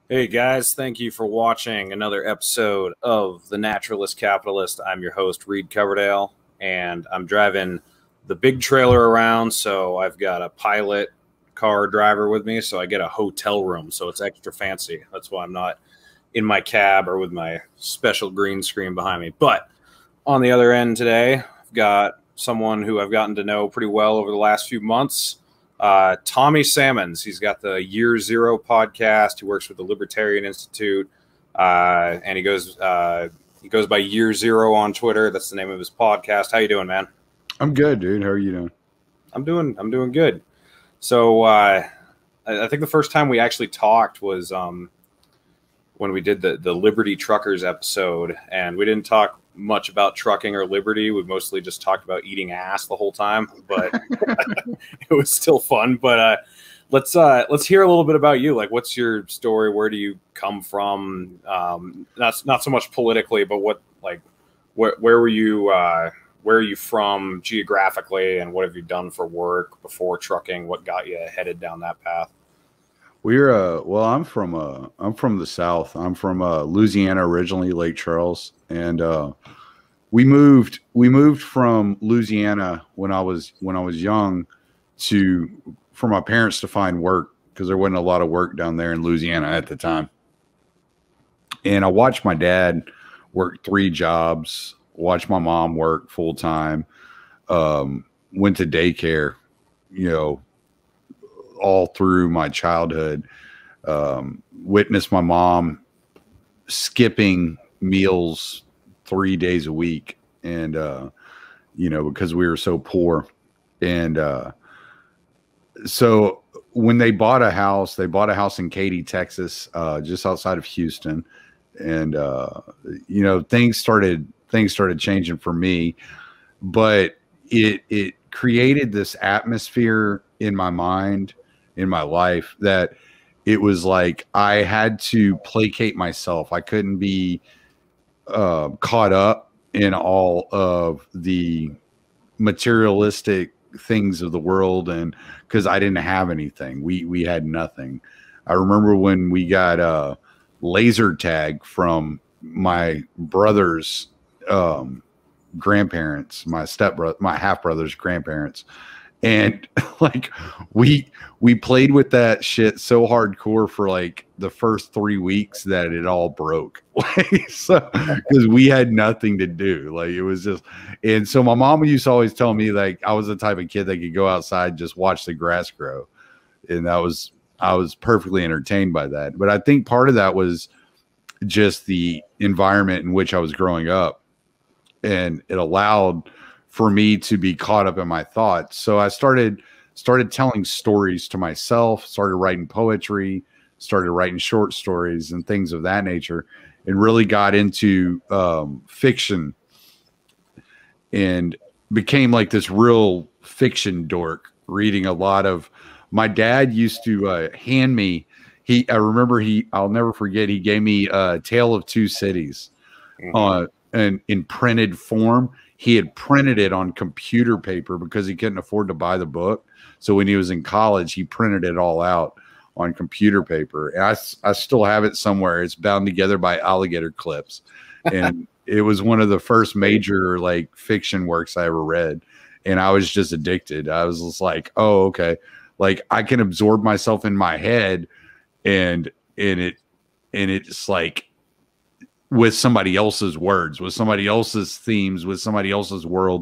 Hey guys, thank you for watching another episode of The Naturalist Capitalist. I'm your host, Reed Coverdale, and I'm driving the big trailer around. So I've got a pilot car driver with me, so I get a hotel room. So it's extra fancy. That's why I'm not in my cab or with my special green screen behind me. But on the other end today, I've got someone who I've gotten to know pretty well over the last few months. Tommy Salmons. He's got the Year Zero podcast. He works with the Libertarian Institute, and he goes by Year Zero on Twitter. That's the name of his podcast. How you doing, man? I'm good, dude. How are you doing? I'm doing good. So I think the first time we actually talked was when we did the Liberty Truckers episode, and we didn't talk much about trucking or liberty. We mostly just talked about eating ass the whole time, but it was still fun. But let's hear a little bit about you. Like, what's your story? Where do you come from? Not so much politically, but where were you? Where are you from geographically, and what have you done for work before trucking? What got you headed down that path? I'm from the South. I'm from Louisiana originally, Lake Charles, and we moved from Louisiana when I was young for my parents to find work, because there wasn't a lot of work down there in Louisiana at the time. And I watched my dad work 3 jobs, watched my mom work full time, went to daycare, all through my childhood. Witnessed my mom skipping meals 3 days a week, and because we were so poor. And so when they bought a house in Katy, Texas, just outside of Houston. And things started changing for me, but it created this atmosphere in my mind, in my life, that it was like I had to placate myself. I couldn't be caught up in all of the materialistic things of the world, and because I didn't have anything. We had nothing. I remember when we got laser tag from my brother's grandparents, my half brother's grandparents. And like we played with that shit so hardcore for like the first 3 weeks that it all broke. So because we had nothing to do. Like, it was just, and so my mom used to always tell me, like, I was the type of kid that could go outside and just watch the grass grow. And I was perfectly entertained by that. But I think part of that was just the environment in which I was growing up, and it allowed for me to be caught up in my thoughts. So I started telling stories to myself, started writing poetry, started writing short stories and things of that nature, and really got into fiction, and became like this real fiction dork, reading a lot of. My dad used to hand me, I'll never forget, he gave me Tale of Two Cities and in printed form. He had printed it on computer paper because he couldn't afford to buy the book. So when he was in college, he printed it all out on computer paper. And I still have it somewhere. It's bound together by alligator clips. And it was one of the first major like fiction works I ever read. And I was just addicted. I was just like, oh, okay. Like, I can absorb myself in my head, and it's like, with somebody else's words, with somebody else's themes, with somebody else's world.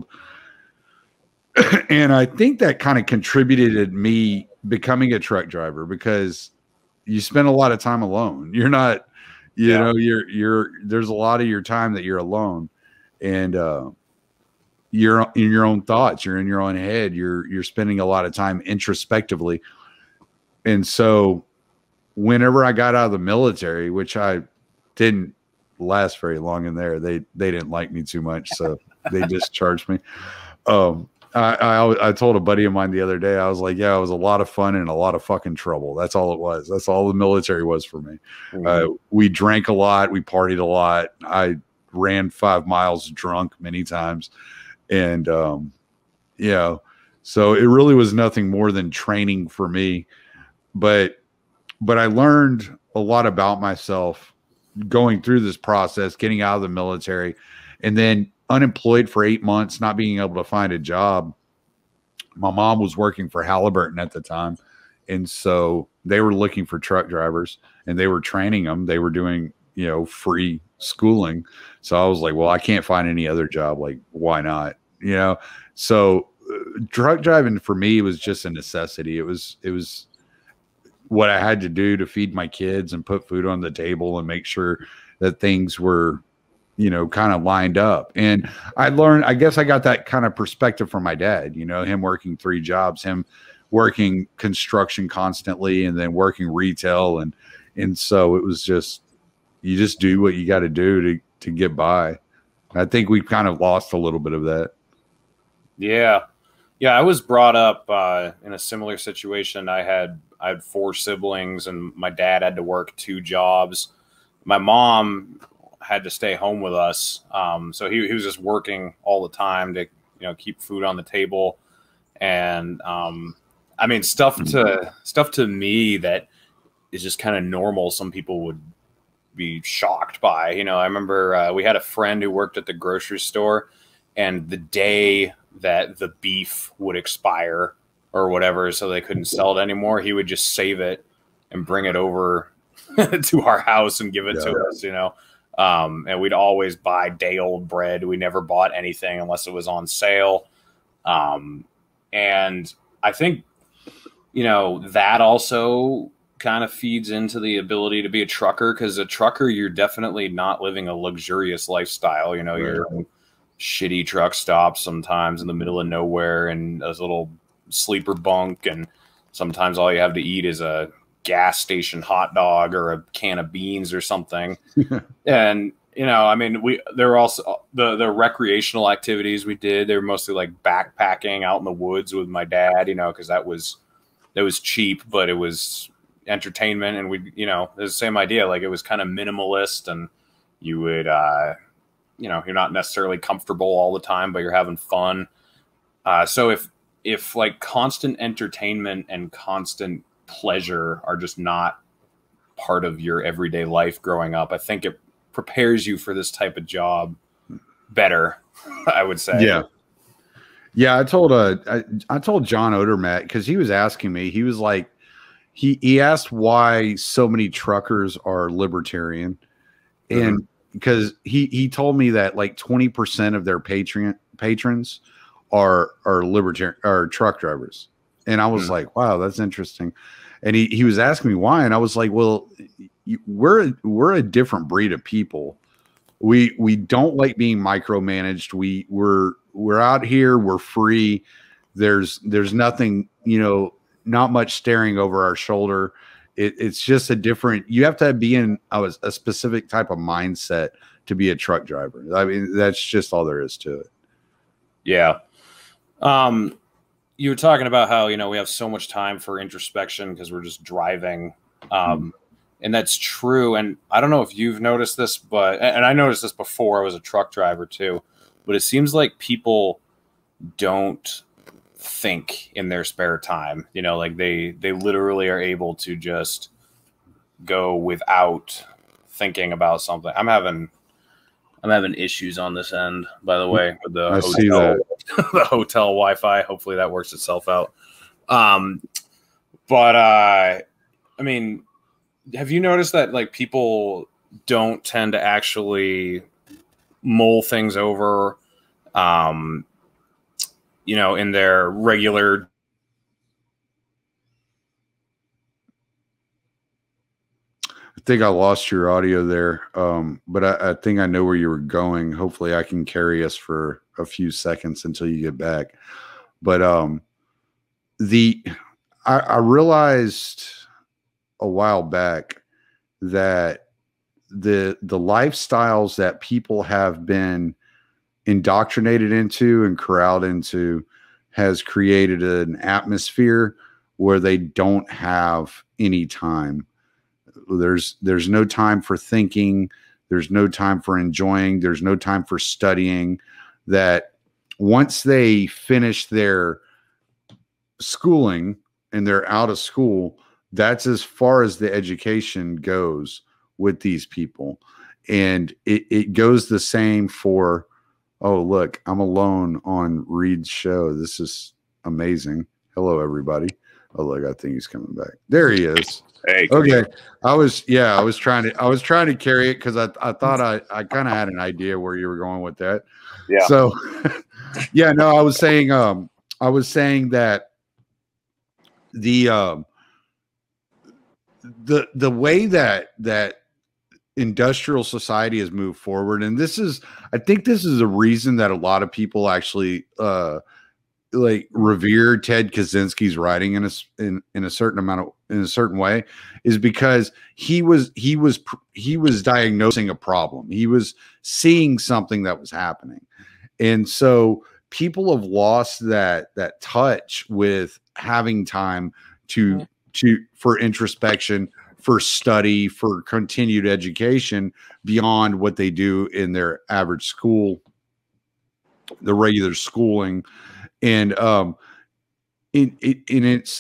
And I think that kind of contributed to me becoming a truck driver, because you spend a lot of time alone. You're not, there's a lot of your time that you're alone, and you're in your own thoughts. You're in your own head. You're spending a lot of time introspectively. And so whenever I got out of the military, which I didn't last very long in there, they didn't like me too much, so they discharged me. I told a buddy of mine the other day, I was like, yeah, it was a lot of fun and a lot of fucking trouble. That's all it was. That's all the military was for me. We drank a lot, we partied a lot, I ran 5 miles drunk many times, and so it really was nothing more than training for me. But I learned a lot about myself going through this process, getting out of the military, and then unemployed for 8 months, not being able to find a job. My mom was working for Halliburton at the time. And so they were looking for truck drivers and they were training them. They were doing, you know, free schooling. So I was like, well, I can't find any other job. Like, why not? You know? So truck driving for me was just a necessity. It was what I had to do to feed my kids and put food on the table and make sure that things were, you know, kind of lined up. And I learned, I guess I got that kind of perspective from my dad, you know, him working 3 jobs, him working construction constantly and then working retail. And so it was just, you just do what you got to do to get by. I think we've kind of lost a little bit of that. Yeah. Yeah. I was brought up in a similar situation. I had 4 siblings and my dad had to work 2 jobs. My mom had to stay home with us. So he was just working all the time to, you know, keep food on the table. And, I mean, stuff to me that is just kind of normal. Some people would be shocked by, you know. I remember we had a friend who worked at the grocery store, and the day that the beef would expire or whatever, so they couldn't sell it anymore, he would just save it and bring it over to our house and give it to us, you know. And we'd always buy day-old bread. We never bought anything unless it was on sale. And I think, you know, that also kind of feeds into the ability to be a trucker, because a trucker, you're definitely not living a luxurious lifestyle. You know, you're in shitty truck stops sometimes in the middle of nowhere and a little sleeper bunk. And sometimes all you have to eat is a gas station hot dog or a can of beans or something. And, you know, I mean, there were also the recreational activities we did. They were mostly like backpacking out in the woods with my dad, you know, because that was cheap, but it was entertainment. And we, you know, it was the same idea. Like, it was kind of minimalist, and you would, you know, you're not necessarily comfortable all the time, but you're having fun. So if like constant entertainment and constant pleasure are just not part of your everyday life growing up, I think it prepares you for this type of job better, I would say. Yeah. I told John Odermatt, because he was asking me, he was like, he asked why so many truckers are libertarian. And because he told me that like 20% of their patrons are libertarian, are truck drivers. And I was like, wow, that's interesting. And he was asking me why. And I was like, well, we're a different breed of people. We don't like being micromanaged. We're out here. We're free. There's nothing, you know, not much staring over our shoulder. It's just a different, you have to be in a specific type of mindset to be a truck driver. I mean, that's just all there is to it. Yeah. You were talking about how, you know, we have so much time for introspection because we're just driving. And that's true. And I don't know if you've noticed this, and I noticed this before I was a truck driver too, but it seems like people don't think in their spare time. You know, like they literally are able to just go without thinking about something. I'm having issues on this end, by the way, with the hotel, the hotel Wi-Fi. Hopefully that works itself out. But I mean, have you noticed that like people don't tend to actually mull things over, you know, in their regular. I think I lost your audio there, but I think I know where you were going. Hopefully I can carry us for a few seconds until you get back. But I realized a while back that the lifestyles that people have been indoctrinated into and corralled into has created an atmosphere where they don't have any time. There's no time for thinking. There's no time for enjoying. There's no time for studying. That once they finish their schooling and they're out of school, that's as far as the education goes with these people. And it goes the same for, oh, look, I'm alone on Reed's show. This is amazing. Hello, everybody. Oh, look, I think he's coming back. There he is. Hey, okay. I was trying to carry it because I thought I kind of had an idea where you were going with that. Yeah. So yeah, no, I was saying that the way that industrial society has moved forward, and I think this is a reason that a lot of people actually like revere Ted Kaczynski's writing in a certain way, is because he was diagnosing a problem. He was seeing something that was happening. And so people have lost that touch with having time for introspection, for study, for continued education beyond what they do in their average school, the regular schooling. And it's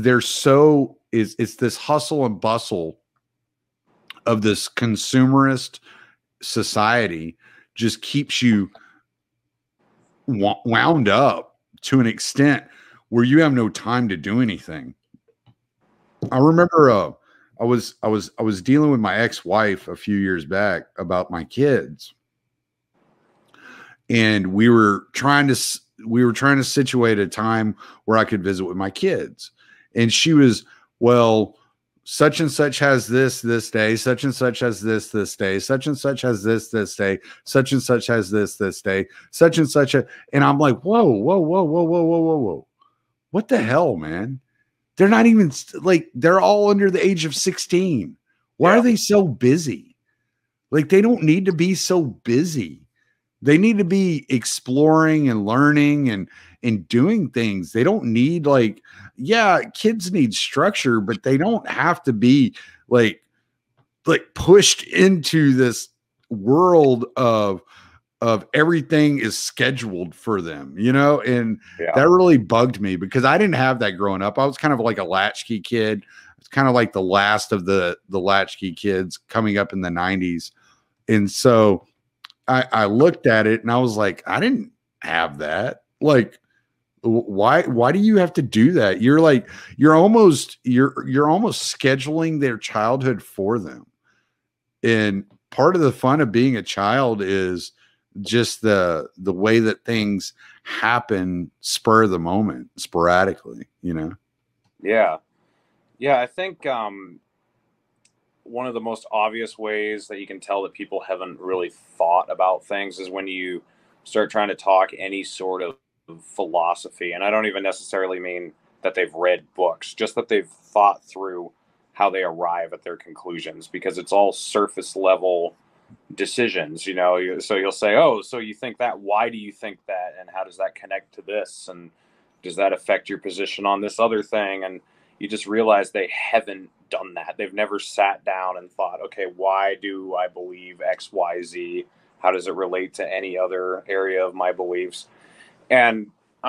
this hustle and bustle of this consumerist society just keeps you wound up to an extent where you have no time to do anything. I remember I was dealing with my ex-wife a few years back about my kids, and we were trying to situate a time where I could visit with my kids. And she was, well, such and such has this day, such and such has this day, such and such has this day, such and such has this day, such and such. And I'm like, whoa. What the hell, man? They're not even like, they're all under the age of 16. Why are they so busy? Like, they don't need to be so busy. They need to be exploring and learning and doing things. They don't need, like, yeah, kids need structure, but they don't have to be like pushed into this world of everything is scheduled for them, you know? And that really bugged me because I didn't have that growing up. I was kind of like a latchkey kid. It's kind of like the last of the latchkey kids coming up in the 90s. And so I looked at it and I was like, I didn't have that. Like, why do you have to do that? You're like, you're almost scheduling their childhood for them. And part of the fun of being a child is just the way that things happen spur of the moment, sporadically, you know? Yeah. I think one of the most obvious ways that you can tell that people haven't really thought about things is when you start trying to talk any sort of philosophy. And I don't even necessarily mean that they've read books, just that they've thought through how they arrive at their conclusions, because it's all surface level decisions, you know. So you'll say, oh, so you think that, why do you think that? And how does that connect to this? And does that affect your position on this other thing? And you just realize they haven't done that. They've never sat down and thought, okay, why do I believe X, Y, Z? How does it relate to any other area of my beliefs? And,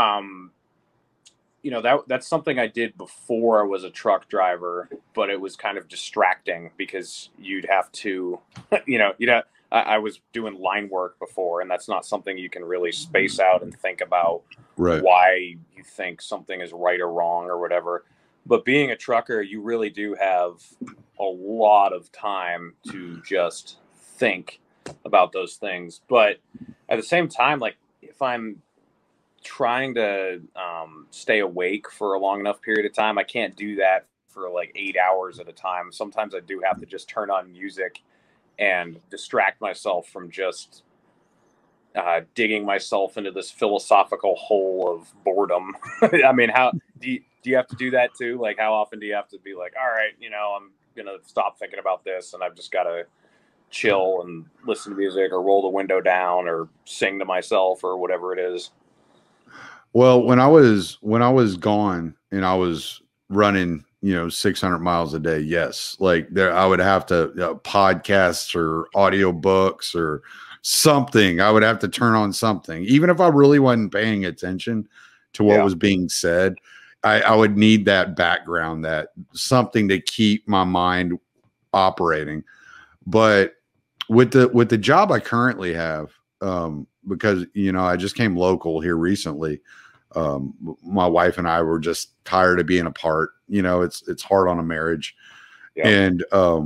you know, that's something I did before I was a truck driver, but it was kind of distracting because you'd have to, I was doing line work before, and that's not something you can really space out and think about why you think something is right or wrong or whatever. But being a trucker, you really do have a lot of time to just think about those things. But at the same time, like, if I'm trying to stay awake for a long enough period of time, I can't do that for like 8 hours at a time. Sometimes I do have to just turn on music and distract myself from just digging myself into this philosophical hole of boredom. I mean, how do you have to do that too? Like, how often do you have to be like, all right, you know, I'm going to stop thinking about this and I've just got to chill and listen to music or roll the window down or sing to myself or whatever it is? Well, when I was gone and I was running, 600 miles a day, yes, like there, I would have to podcasts or audiobooks or something. I would have to turn on something, even if I really wasn't paying attention to what was being said. I would need that background, that something to keep my mind operating. But with the job I currently have, because I just came local here recently. My wife and I were just tired of being apart. It's hard on a marriage. Yep. And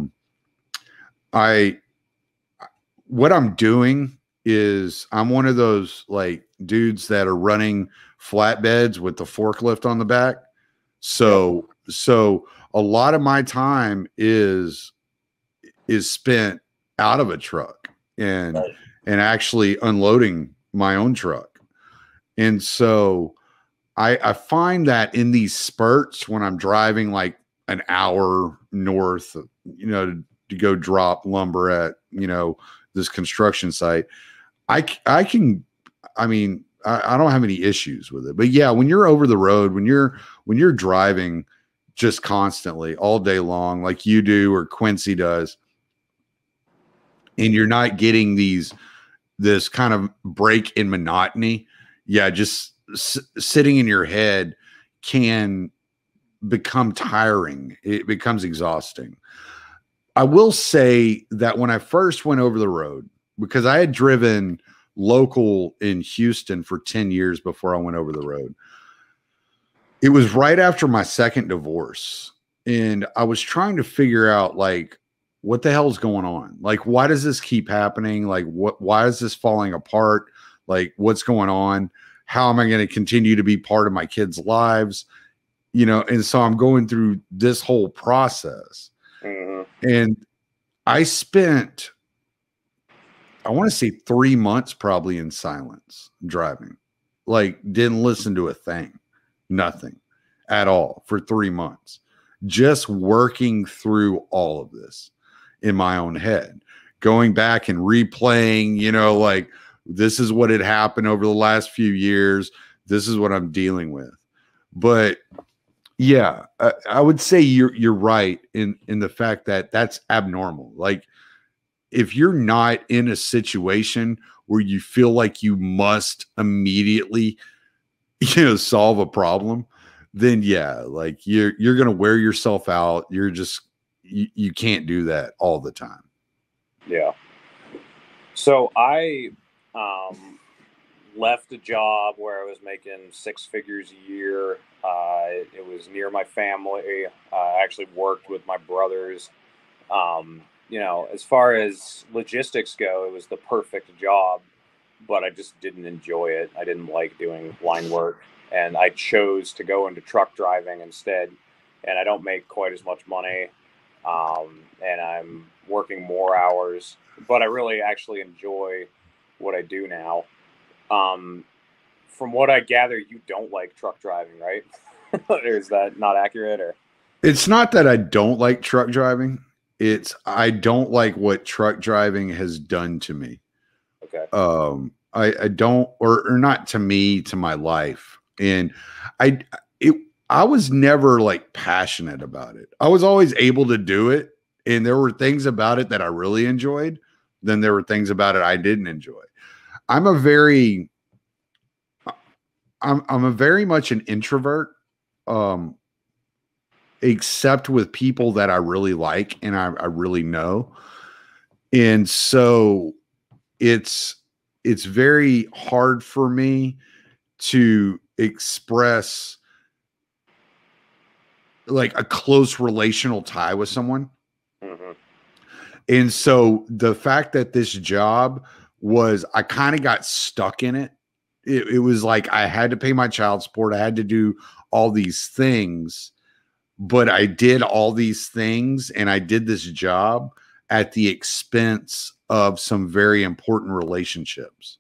what I'm doing is I'm one of those like dudes that are running flatbeds with the forklift on the back. So a lot of my time is spent out of a truck and actually unloading my own truck. And so I find that in these spurts when I'm driving like an hour north, to go drop lumber at, this construction site, I don't have any issues with it. But yeah, when you're over the road, when you're driving just constantly all day long, like you do, or Quincy does, and you're not getting this kind of break in monotony. Yeah. Just sitting in your head can become tiring. It becomes exhausting. I will say that when I first went over the road, because I had driven local in Houston for 10 years before I went over the road, it was right after my second divorce. And I was trying to figure out, like, what the hell's going on? Like, why does this keep happening? Like, why is this falling apart? Like, what's going on? How am I going to continue to be part of my kids' lives? And so I'm going through this whole process. Mm-hmm. And I spent, I want to say 3 months probably in silence driving, like didn't listen to a thing, nothing at all for 3 months, just working through all of this in my own head, going back and replaying, like, this is what had happened over the last few years. This is what I'm dealing with. But yeah, I would say you're right in the fact that that's abnormal. Like, if you're not in a situation where you feel like you must immediately, solve a problem, then yeah, like you're going to wear yourself out. You're just, you can't do that all the time. Yeah. So I left a job where I was making 6 figures a year. It was near my family. I actually worked with my brothers. As far as logistics go, it was the perfect job, but I just didn't enjoy it. I didn't like doing line work, and I chose to go into truck driving instead. And I don't make quite as much money, and I'm working more hours, but I really actually enjoy what I do now. From what I gather, you don't like truck driving, right? Is that not accurate? Or it's not that I don't like truck driving. It's I don't like what truck driving has done to me. Okay. I don't, or not to me, to my life. And I was never like passionate about it. I was always able to do it. And there were things about it that I really enjoyed. Then there were things about it I didn't enjoy. I'm a very much an introvert, except with people that I really like and I really know. And so it's very hard for me to express like a close relational tie with someone. Mm-hmm. And so the fact that this job was, I kind of got stuck in it. It was like I had to pay my child support. I had to do all these things, but I did all these things and I did this job at the expense of some very important relationships.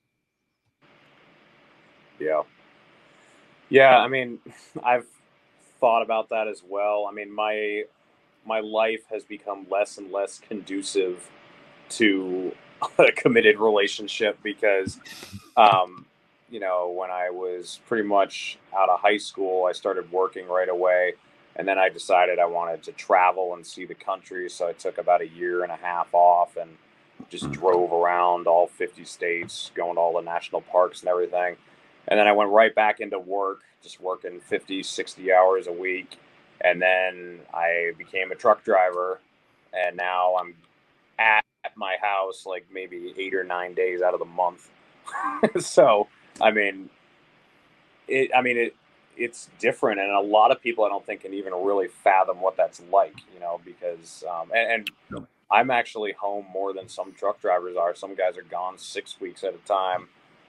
Yeah. Yeah. I mean, I've thought about that as well. I mean, my life has become less and less conducive to a committed relationship because, when I was pretty much out of high school, I started working right away. And then I decided I wanted to travel and see the country. So I took about 1.5 years off and just drove around all 50 states, going to all the national parks and everything. And then I went right back into work, just working 50, 60 hours a week. And then I became a truck driver. And now I'm at my house like maybe 8 or 9 days out of the month. So, I mean, it's different. And a lot of people I don't think can even really fathom what that's like, because, and I'm actually home more than some truck drivers are. Some guys are gone 6 weeks at a time.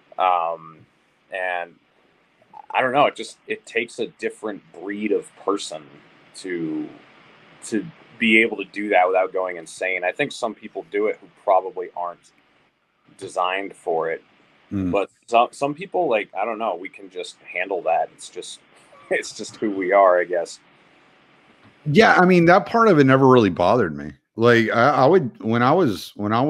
And I don't know, it takes a different breed of person to be able to do that without going insane. I think some people do it who probably aren't designed for it. But some people, like, I don't know, we can just handle that. It's just who we are, I guess. Yeah, I mean, that part of it never really bothered me. Like I would when I was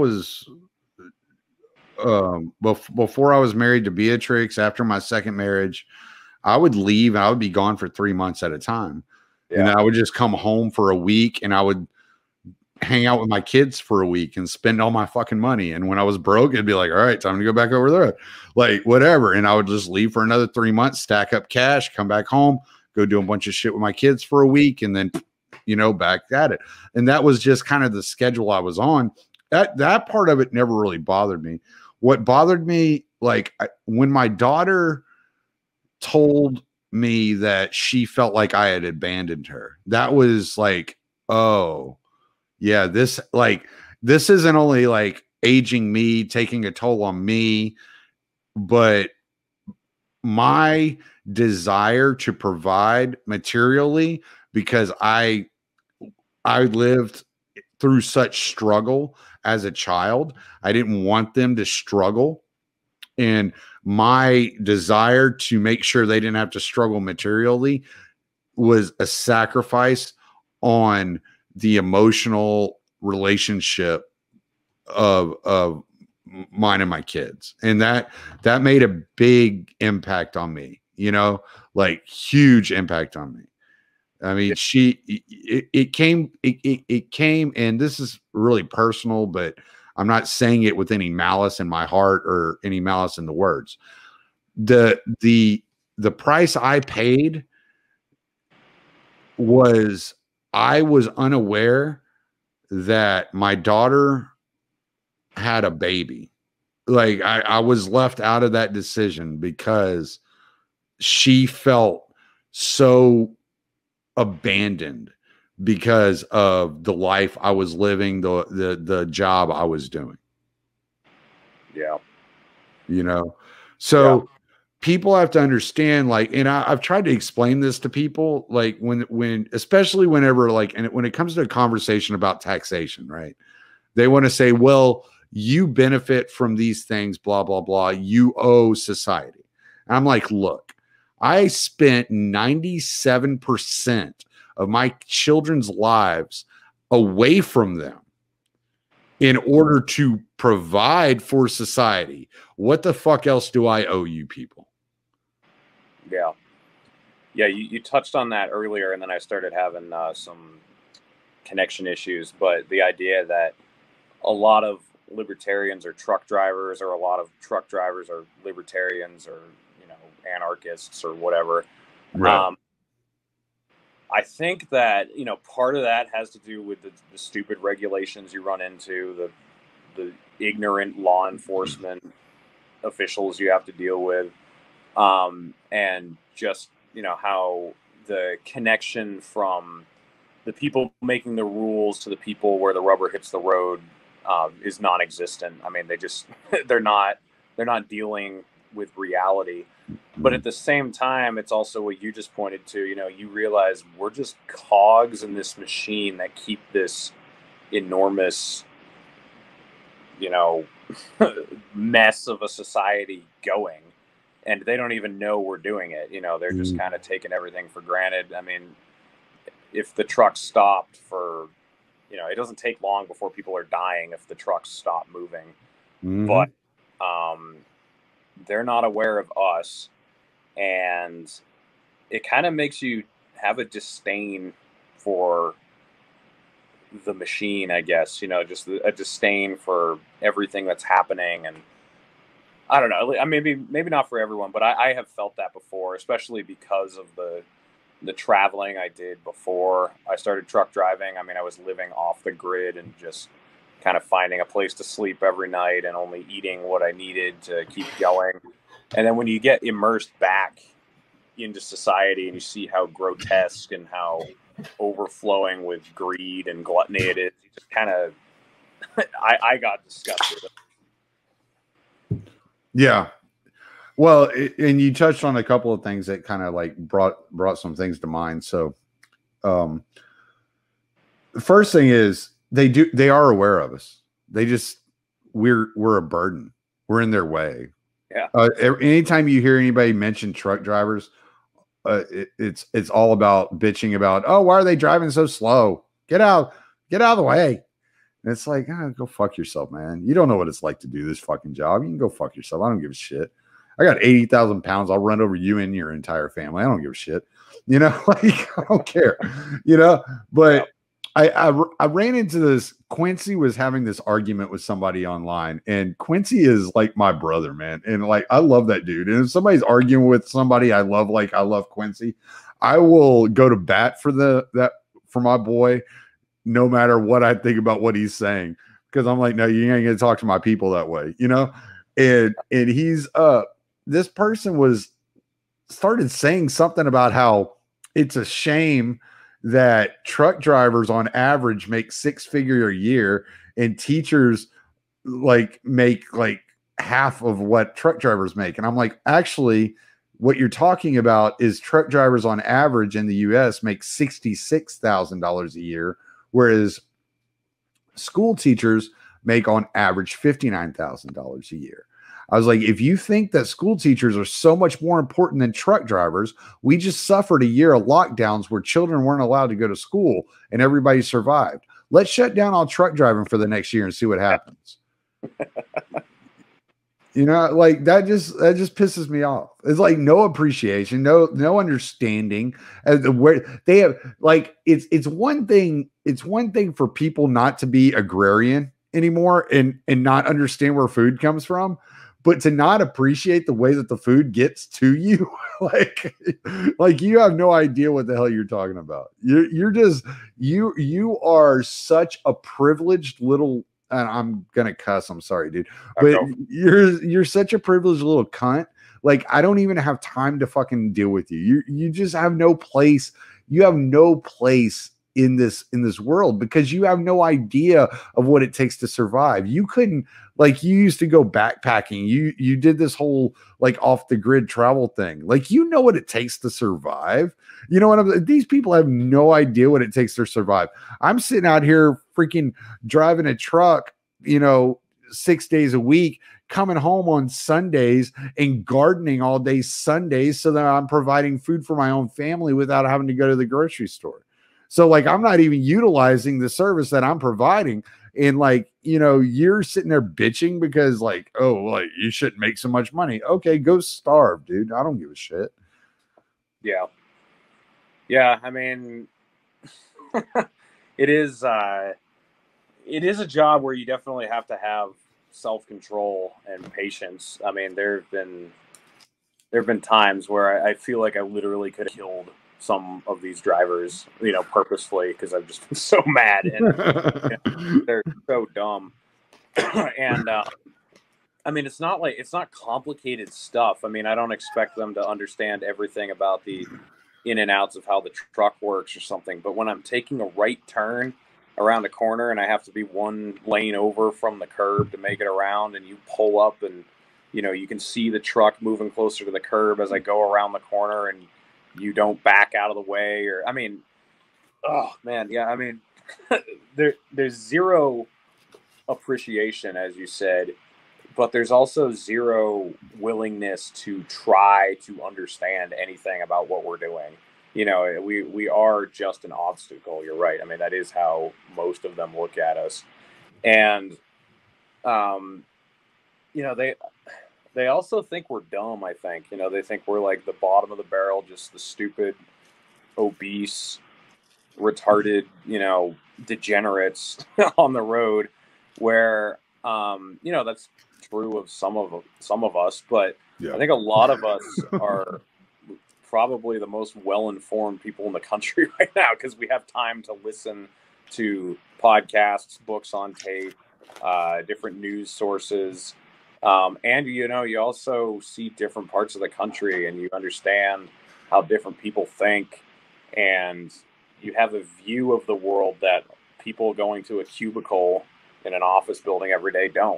before I was married to Beatrix, after my second marriage, I would leave and I would be gone for 3 months at a time. Yeah. And then I would just come home for a week and I would hang out with my kids for a week and spend all my fucking money. And when I was broke, it'd be like, all right, time to go back over there, like whatever. And I would just leave for another 3 months, stack up cash, come back home, go do a bunch of shit with my kids for a week, and then, back at it. And that was just kind of the schedule I was on. That part of it never really bothered me. What bothered me, like when my daughter told me that she felt like I had abandoned her, that was like, oh yeah, this isn't only like aging me, taking a toll on me, but my desire to provide materially, because I lived through such struggle as a child. I didn't want them to struggle. And my desire to make sure they didn't have to struggle materially was a sacrifice on the emotional relationship of mine and my kids. And that made a big impact on me, like huge impact on me. I mean, it came, and this is really personal, but I'm not saying it with any malice in my heart or any malice in the words. The price I paid was, I was unaware that my daughter had a baby. Like I was left out of that decision because she felt so abandoned because of the life I was living, the job I was doing. Yeah. So yeah. People have to understand, like, and I've tried to explain this to people, like when especially whenever, like, and when it comes to a conversation about taxation, right? They want to say, well, you benefit from these things, blah, blah, blah. You owe society. And I'm like, look, I spent 97% of my children's lives away from them in order to provide for society. What the fuck else do I owe you people? Yeah. Yeah, you touched on that earlier, and then I started having some connection issues. But the idea that a lot of libertarians are truck drivers, or a lot of truck drivers are libertarians, or anarchists or whatever. Right. I think that part of that has to do with the stupid regulations you run into, the ignorant law enforcement officials you have to deal with, and just how the connection from the people making the rules to the people where the rubber hits the road is non-existent. I mean, they're not dealing with reality. But at the same time, it's also what you just pointed to. You realize we're just cogs in this machine that keep this enormous, mess of a society going. And they don't even know we're doing it. They're just kind of taking everything for granted. I mean, if the trucks stopped for, it doesn't take long before people are dying if the trucks stop moving. Mm-hmm. But they're not aware of us. And it kind of makes you have a disdain for the machine, I guess, just a disdain for everything that's happening. And I don't know. I mean, maybe not for everyone, but I have felt that before, especially because of the traveling I did before I started truck driving. I mean, I was living off the grid and just kind of finding a place to sleep every night and only eating what I needed to keep going. And then when you get immersed back into society and you see how grotesque and how overflowing with greed and gluttony it is, you just kind of, I got disgusted. Yeah. Well, and you touched on a couple of things that kind of like brought some things to mind. So, the first thing is they are aware of us. They just we're a burden. We're in their way. Yeah. Anytime you hear anybody mention truck drivers, it's all about bitching about, oh, why are they driving so slow? Get out of the way. And it's like, go fuck yourself, man. You don't know what it's like to do this fucking job. You can go fuck yourself. I don't give a shit. I got 80,000 pounds. I'll run over you and your entire family. I don't give a shit. You know, like, I don't care, you know, but I ran into this. Quincy was having this argument with somebody online, and Quincy is like my brother, man. And like, I love that dude. And if somebody's arguing with somebody I love, like I love Quincy, I will go to bat for for my boy, no matter what I think about what he's saying. Because I'm like, no, you ain't gonna talk to my people that way, you know? And he's this person started saying something about how it's a shame that truck drivers on average make 6-figure a year and teachers like make like half of what truck drivers make. And I'm like, actually, what you're talking about is truck drivers on average in the US make $66,000 a year, whereas school teachers make on average $59,000 a year. I was like, if you think that school teachers are so much more important than truck drivers, we just suffered a year of lockdowns where children weren't allowed to go to school and everybody survived. Let's shut down all truck driving for the next year and see what happens. You know, like that just pisses me off. It's like no appreciation, no understanding. Where they have like it's one thing for people not to be agrarian anymore and not understand where food comes from. But to not appreciate the way that the food gets to you, like you have no idea what the hell you're talking about. You are such a privileged little, and I'm gonna cuss. I'm sorry, dude, but you're such a privileged little cunt. Like I don't even have time to fucking deal with you. You just have no place. You have no place in this world because you have no idea of what it takes to survive. You couldn't, like, you used to go backpacking. You did this whole like off the grid travel thing. Like, you know what it takes to survive. You know what these people have no idea what it takes to survive. I'm sitting out here freaking driving a truck, you know, 6 days a week, coming home on Sundays and gardening all day Sundays so that I'm providing food for my own family without having to go to the grocery store. So like, I'm not even utilizing the service that I'm providing. And like, you know, you're sitting there bitching because like, oh, like you shouldn't make so much money. Okay, go starve, dude. I don't give a shit. Yeah. Yeah. I mean, it is a job where you definitely have to have self-control and patience. I mean, there have been times where I feel like I literally could have killed some of these drivers, you know, purposefully, because I've just been so mad and you know, they're so dumb. And I mean, it's not complicated stuff. I mean, I don't expect them to understand everything about the in and outs of how the truck works or something. But when I'm taking a right turn around a corner and I have to be one lane over from the curb to make it around, and you pull up and, you know, you can see the truck moving closer to the curb as I go around the corner, and you don't back out of the way, or, I mean, oh man. Yeah. I mean, there's zero appreciation, as you said, but there's also zero willingness to try to understand anything about what we're doing. You know, we are just an obstacle. You're right. I mean, that is how most of them look at us. And, you know, they also think we're dumb, I think. You know, they think we're like the bottom of the barrel, just the stupid, obese, retarded, you know, degenerates on the road, where You know, that's true of some of us, but Yeah. I think a lot of us are probably the most well-informed people in the country right now because we have time to listen to podcasts, books on tape, different news sources. And, you know, you also see different parts of the country and you understand how different people think, and you have a view of the world that people going to a cubicle in an office building every day don't.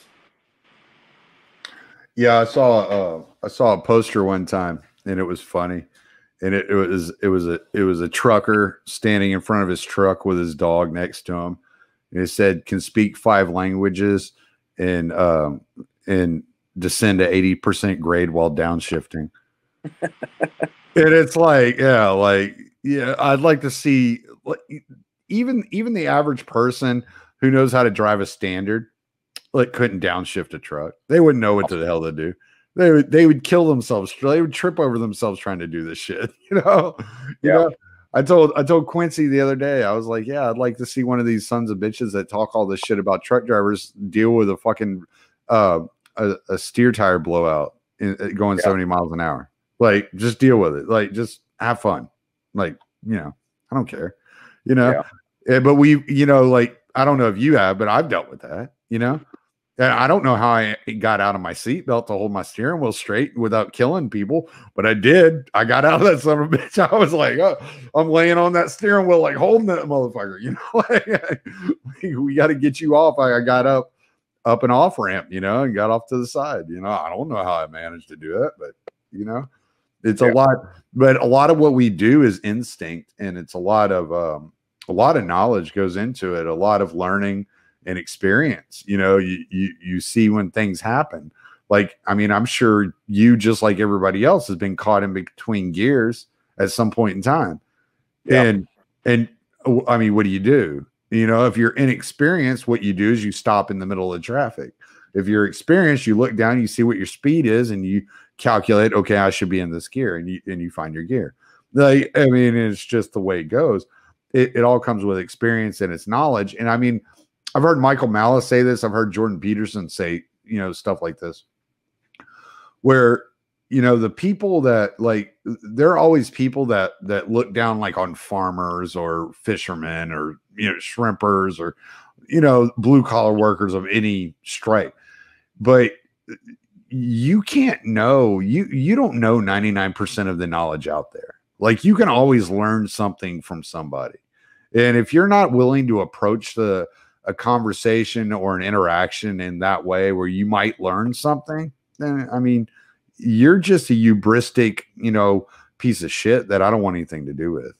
Yeah, I saw a poster one time, and it was funny, and it was a trucker standing in front of his truck with his dog next to him, and it said can speak 5 languages and descend to 80% grade while downshifting. And it's like, yeah, I'd like to see even the average person who knows how to drive a standard couldn't downshift a truck. They wouldn't know what the hell to do. They would kill themselves. They would trip over themselves trying to do this shit. You know. I told Quincy the other day, I was like, yeah, I'd like to see one of these sons of bitches that talk all this shit about truck drivers deal with a fucking a steer tire blowout going 70 miles an hour. Like, just deal with it. Like, just have fun. Like, you know, I don't care. You know, but we, you know, like, I don't know if you have, but I've dealt with that. You know. And I don't know how I got out of my seatbelt to hold my steering wheel straight without killing people, but I did. I got out of that son of a bitch. I was like, oh, I'm laying on that steering wheel, like holding that motherfucker. You know, we got to get you off. I got up and off ramp, you know, and got off to the side. You know, I don't know how I managed to do it, but you know, it's a lot. But a lot of what we do is instinct, and it's a lot of knowledge goes into it. A lot of learning and experience. You know, you see when things happen. Like, I mean, I'm sure you, just like everybody else, has been caught in between gears at some point in time. And I mean, what do? You know, if you're inexperienced, what you do is you stop in the middle of traffic. If you're experienced, you look down, you see what your speed is, and you calculate, okay, I should be in this gear, and you find your gear. Like, I mean, it's just the way it goes. It all comes with experience and it's knowledge. And I mean, I've heard Michael Malice say this. I've heard Jordan Peterson say, you know, stuff like this, where, you know, the people that, like, there are always people that look down, like, on farmers or fishermen or, you know, shrimpers or, you know, blue collar workers of any stripe. But you can't know, you don't know 99% of the knowledge out there. Like, you can always learn something from somebody. And if you're not willing to approach a conversation or an interaction in that way where you might learn something, then, I mean, you're just a hubristic, you know, piece of shit that I don't want anything to do with.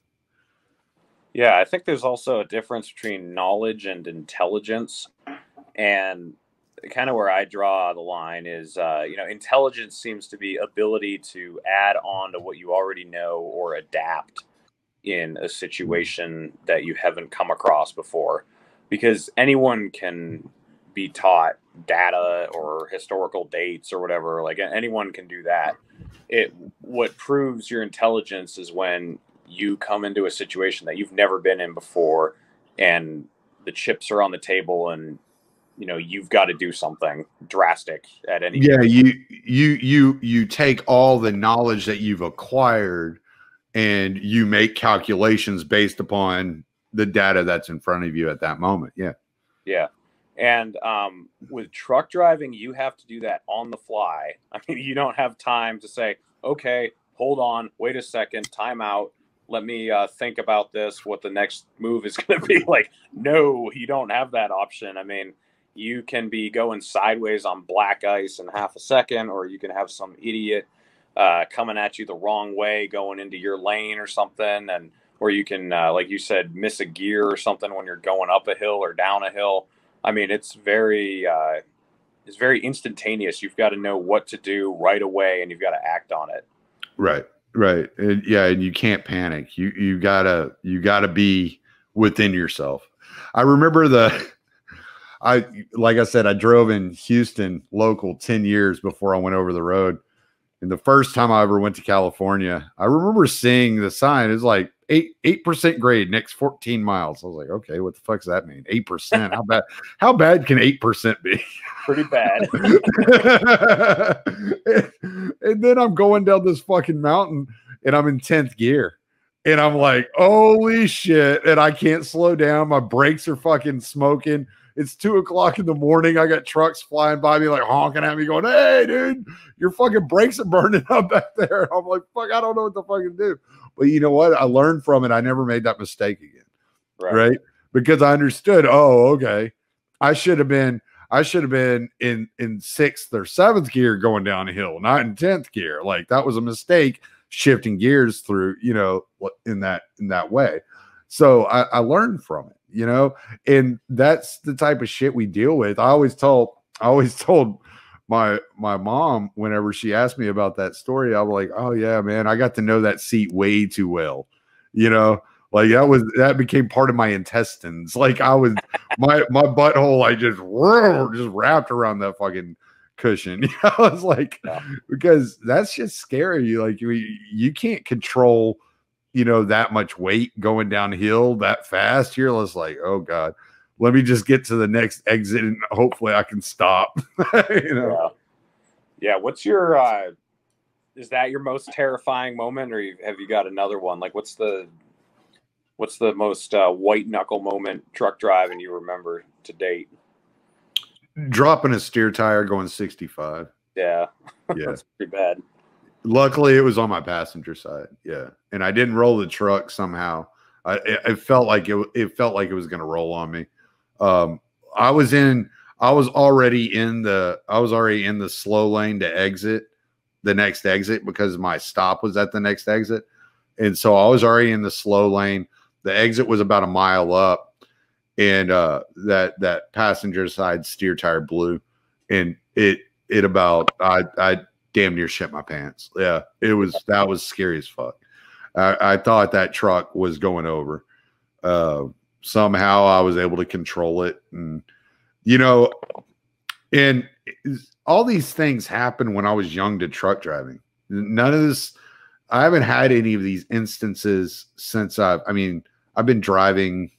Yeah, I think there's also a difference between knowledge and intelligence. And kind of where I draw the line is, you know, intelligence seems to be ability to add on to what you already know or adapt in a situation that you haven't come across before. Because anyone can be taught data or historical dates or whatever. Like, anyone can do that. What proves your intelligence is when you come into a situation that you've never been in before, and the chips are on the table, and you know you've got to do something drastic at any point. You take all the knowledge that you've acquired and you make calculations based upon the data that's in front of you at that moment. Yeah. And with truck driving, you have to do that on the fly. I mean, you don't have time to say, okay, hold on, wait a second, time out. Let me think about this, what the next move is going to be. Like, no, you don't have that option. I mean, you can be going sideways on black ice in half a second, or you can have some idiot coming at you the wrong way, going into your lane or something. Or you can, like you said, miss a gear or something when you're going up a hill or down a hill. I mean, it's very instantaneous. You've got to know what to do right away, and you've got to act on it. Right. And you can't panic. You gotta be within yourself. I remember like I said, I drove in Houston local 10 years before I went over the road. And the first time I ever went to California, I remember seeing the sign. It's like 8% grade next 14 miles. I was like, okay, what the fuck does that mean? 8%. How bad can 8% be? Pretty bad. And then I'm going down this fucking mountain and I'm in 10th gear. And I'm like, holy shit. And I can't slow down. My brakes are fucking smoking. It's 2:00 in the morning. I got trucks flying by me, like honking at me, going, hey, dude, your fucking brakes are burning up back there. And I'm like, fuck, I don't know what to fucking do. But you know what? I learned from it. I never made that mistake again. Right? Because I understood, oh, okay. I should have been in 6th or 7th gear going down a hill, not in 10th gear. Like that was a mistake, shifting gears through, in that way. So I learned from it, and that's the type of shit we deal with. I always told my mom whenever she asked me about that story, I was like, oh yeah, man, I got to know that seat way too well. Like that became part of my intestines. Like I was my butthole, I just wrapped around that fucking cushion. I was like, because that's just scary. Like you can't control, that much weight going downhill that fast. You're just like, oh God, let me just get to the next exit and hopefully I can stop. Yeah. What's your is that your most terrifying moment, or have you got another one? Like what's the most white knuckle moment truck driving you remember to date? Dropping a steer tire going 65. Yeah. That's pretty bad. Luckily it was on my passenger side. Yeah. And I didn't roll the truck somehow. It felt like it was going to roll on me. I was already in the slow lane to exit the next exit because my stop was at the next exit. And so I was already in the slow lane. The exit was about a mile up, and that passenger side steer tire blew, and I damn near shit my pants. Yeah, that was scary as fuck. I thought that truck was going over. Somehow I was able to control it, and and all these things happened when I was young to truck driving. None of this. I haven't had any of these instances since I've been driving.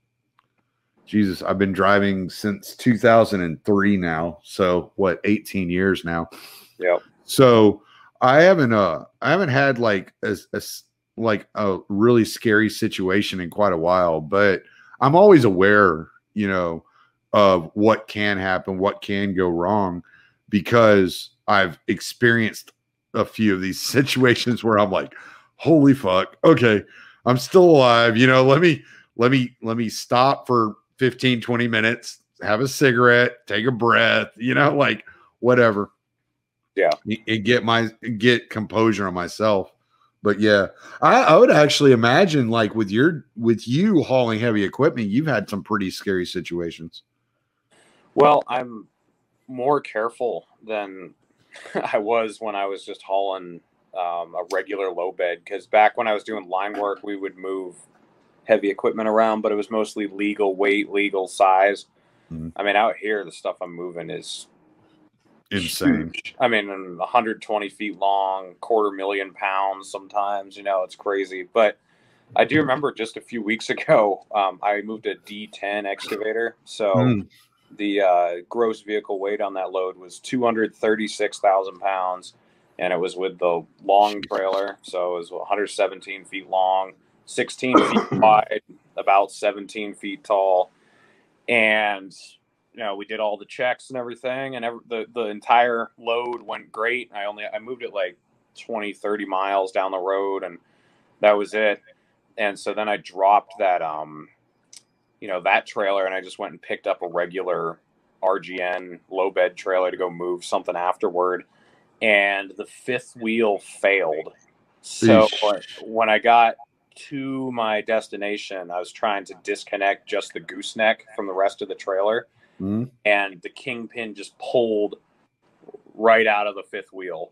Jesus, I've been driving since 2003 now. So what, 18 years now. Yeah. So I haven't had like a really scary situation in quite a while, but I'm always aware, of what can happen, what can go wrong, because I've experienced a few of these situations where I'm like, holy fuck, okay, I'm still alive. Let me stop for 15, 20 minutes, have a cigarette, take a breath, like whatever. Yeah. And get composure on myself. But yeah, I would actually imagine, like with you hauling heavy equipment, you've had some pretty scary situations. Well, I'm more careful than I was when I was just hauling a regular low bed, because back when I was doing line work, we would move heavy equipment around, but it was mostly legal weight, legal size. Mm-hmm. I mean, out here, the stuff I'm moving is insane. Huge. I mean, 120 feet long, 250,000 pounds sometimes, it's crazy. But I do remember just a few weeks ago, I moved a D10 excavator. So the gross vehicle weight on that load was 236,000 pounds. And it was with the long trailer. So it was 117 feet long, 16 feet wide, about 17 feet tall. And we did all the checks and everything, and the entire load went great. I moved it like 20, 30 miles down the road, and that was it. And so then I dropped that, that trailer, and I just went and picked up a regular RGN low bed trailer to go move something afterward. And the fifth wheel failed. So when I got to my destination, I was trying to disconnect just the gooseneck from the rest of the trailer. Mm-hmm. And the kingpin just pulled right out of the fifth wheel.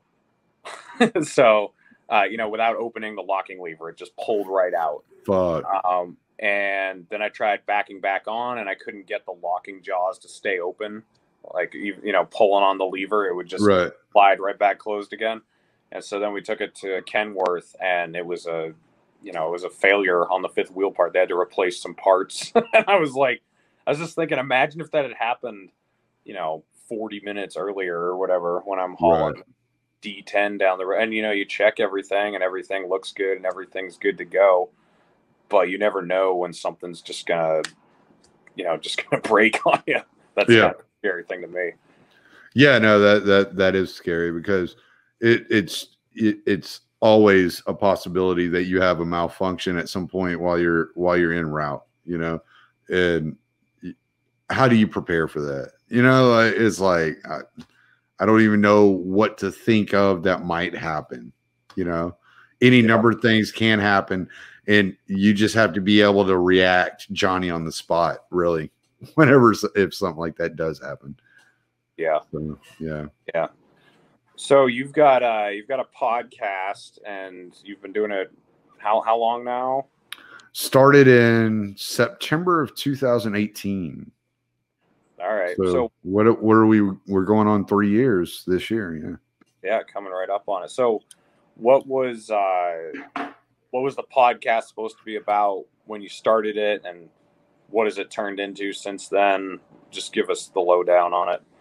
So, without opening the locking lever, it just pulled right out. Fuck. And then I tried backing back on, and I couldn't get the locking jaws to stay open. Like, pulling on the lever, it would just slide right back closed again. And so then we took it to Kenworth, and it was a it was a failure on the fifth wheel part. They had to replace some parts. And I was just thinking, imagine if that had happened, 40 minutes earlier or whatever, when I'm hauling D10 down the road. And, you check everything and everything looks good and everything's good to go. But you never know when something's just going to break on you. That's kind of a scary thing to me. Yeah, no, that is scary, because it's always a possibility that you have a malfunction at some point while you're en route, and how do you prepare for that? It's like, I don't even know what to think of that might happen. Any number of things can happen, and you just have to be able to react Johnny on the spot, really, if something like that does happen. Yeah. So, yeah. So you've got a podcast, and you've been doing it how long now? Started in September of 2018. All right. So what are we're going on 3 years this year. Yeah. Yeah, coming right up on it. So what was the podcast supposed to be about when you started it, and what has it turned into since then? Just give us the lowdown on it.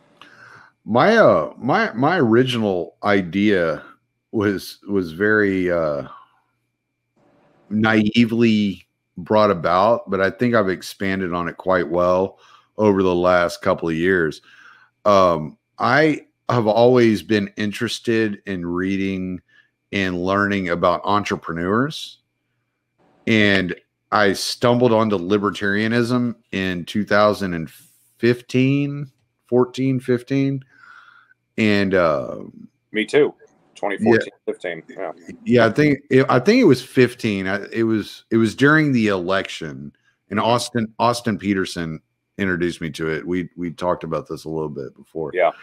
My original idea was very naively brought about, but I think I've expanded on it quite well over the last couple of years. I have always been interested in reading and learning about entrepreneurs, and I stumbled onto libertarianism in 2015. 15, and me too. 2014, 15. Yeah, I think it was 15. It was during the election, and Austin Peterson introduced me to it. We talked about this a little bit before. Yeah.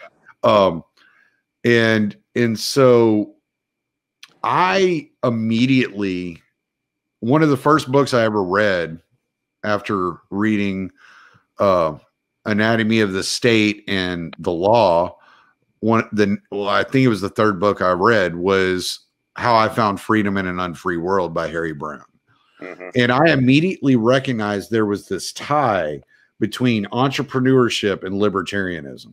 And so I immediately, one of the first books I ever read after reading Anatomy of the State and the Law, I think it was the third book I read, was How I Found Freedom in an Unfree World by Harry Brown. Mm-hmm. And I immediately recognized there was this tie between entrepreneurship and libertarianism.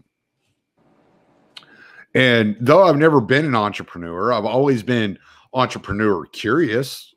And though I've never been an entrepreneur, I've always been entrepreneur curious,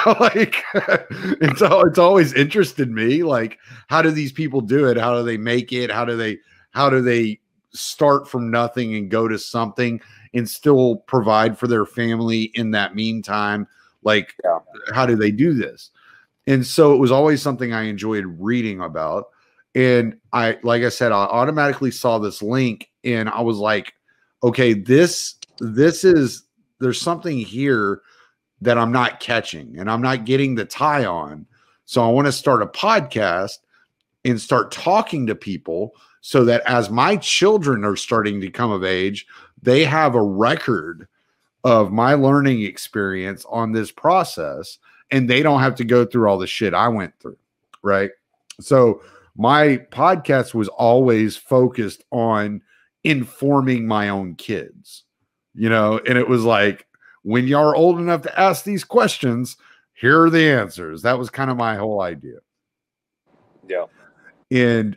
it's always interested me. Like, how do these people do it? How do they make it? How do they start from nothing and go to something and still provide for their family in that meantime? How do they do this? And so it was always something I enjoyed reading about. And like I said, I automatically saw this link, and I was like, okay, this is, there's something here that I'm not catching and I'm not getting the tie on. So I want to start a podcast and start talking to people so that as my children are starting to come of age, they have a record of my learning experience on this process, and they don't have to go through all the shit I went through. Right. So my podcast was always focused on informing my own kids, and it was like, when you are old enough to ask these questions, here are the answers. That was kind of my whole idea. Yeah. And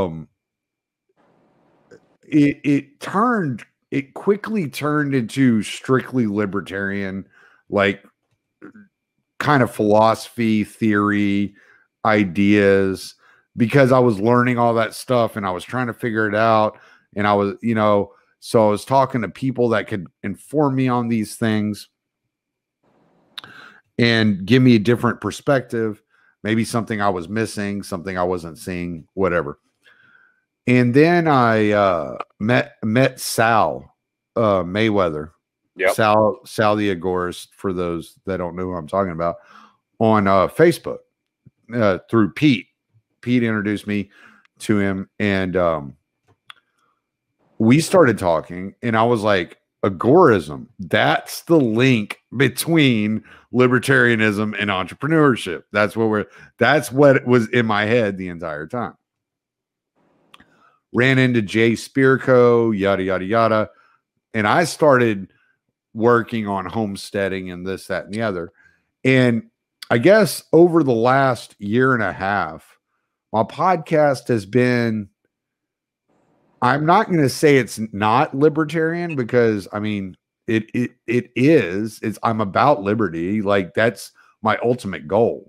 it quickly turned into strictly libertarian, like, kind of philosophy, theory, ideas, because I was learning all that stuff and I was trying to figure it out. And I was, so I was talking to people that could inform me on these things and give me a different perspective, maybe something I was missing, something I wasn't seeing, whatever. And then I met Sal Mayweather, Sal the Agorist, for those that don't know who I'm talking about, on Facebook through Pete. Pete introduced me to him, and we started talking, and I was like, agorism, that's the link between libertarianism and entrepreneurship. That's what was in my head the entire time. Ran into Jay Spirko, yada, yada, yada. And I started working on homesteading and this, that, and the other. And I guess over the last year and a half, my podcast has been, I'm not going to say it's not libertarian, because I mean, it is. I'm about liberty. Like, that's my ultimate goal.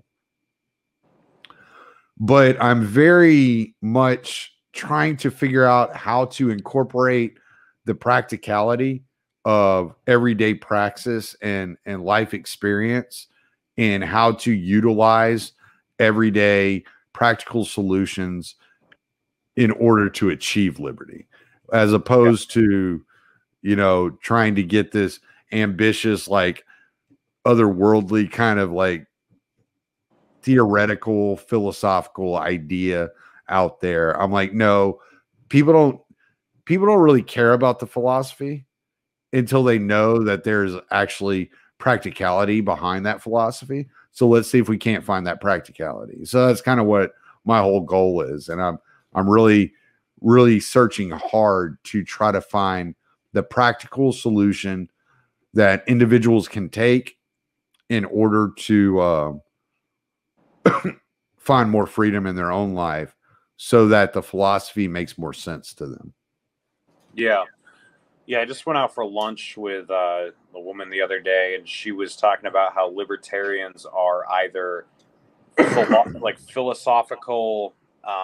But I'm very much trying to figure out how to incorporate the practicality of everyday praxis and life experience, and how to utilize everyday practical solutions in order to achieve liberty, as opposed to, you know, trying to get this ambitious, like, otherworldly kind of like theoretical, philosophical idea out there. I'm like, no, people don't really care about the philosophy until they know that there's actually practicality behind that philosophy. So let's see if we can't find that practicality. So that's kind of what my whole goal is. And I'm really, really searching hard to try to find the practical solution that individuals can take in order to find more freedom in their own life, so that the philosophy makes more sense to them. Yeah. Yeah, I just went out for lunch with a woman the other day, and she was talking about how libertarians are either like philosophical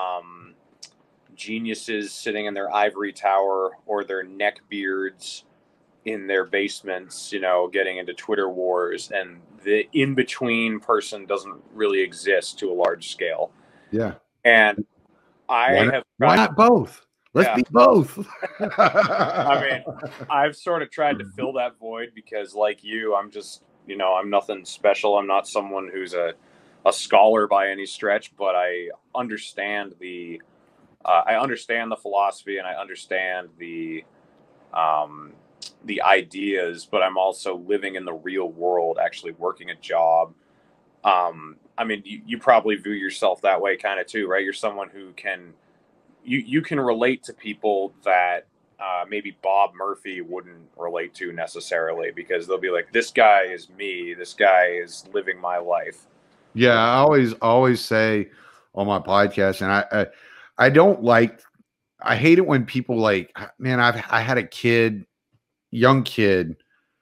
geniuses sitting in their ivory tower, or their neckbeards in their basements, you know, getting into Twitter wars, and the in-between person doesn't really exist to a large scale. Yeah. And why not both? Let's be both. I mean, I've sort of tried to fill that void, because like you, I'm just, you know, I'm nothing special. I'm not someone who's a scholar by any stretch, but I understand the philosophy, and I understand the ideas, but I'm also living in the real world, actually working a job. I mean, you probably view yourself that way kind of too, right? You're someone who can, you can relate to people that maybe Bob Murphy wouldn't relate to necessarily, because they'll be like, this guy is me, this guy is living my life. Yeah, I always say on my podcast, and I don't like, I hate it when people like, man, I had a young kid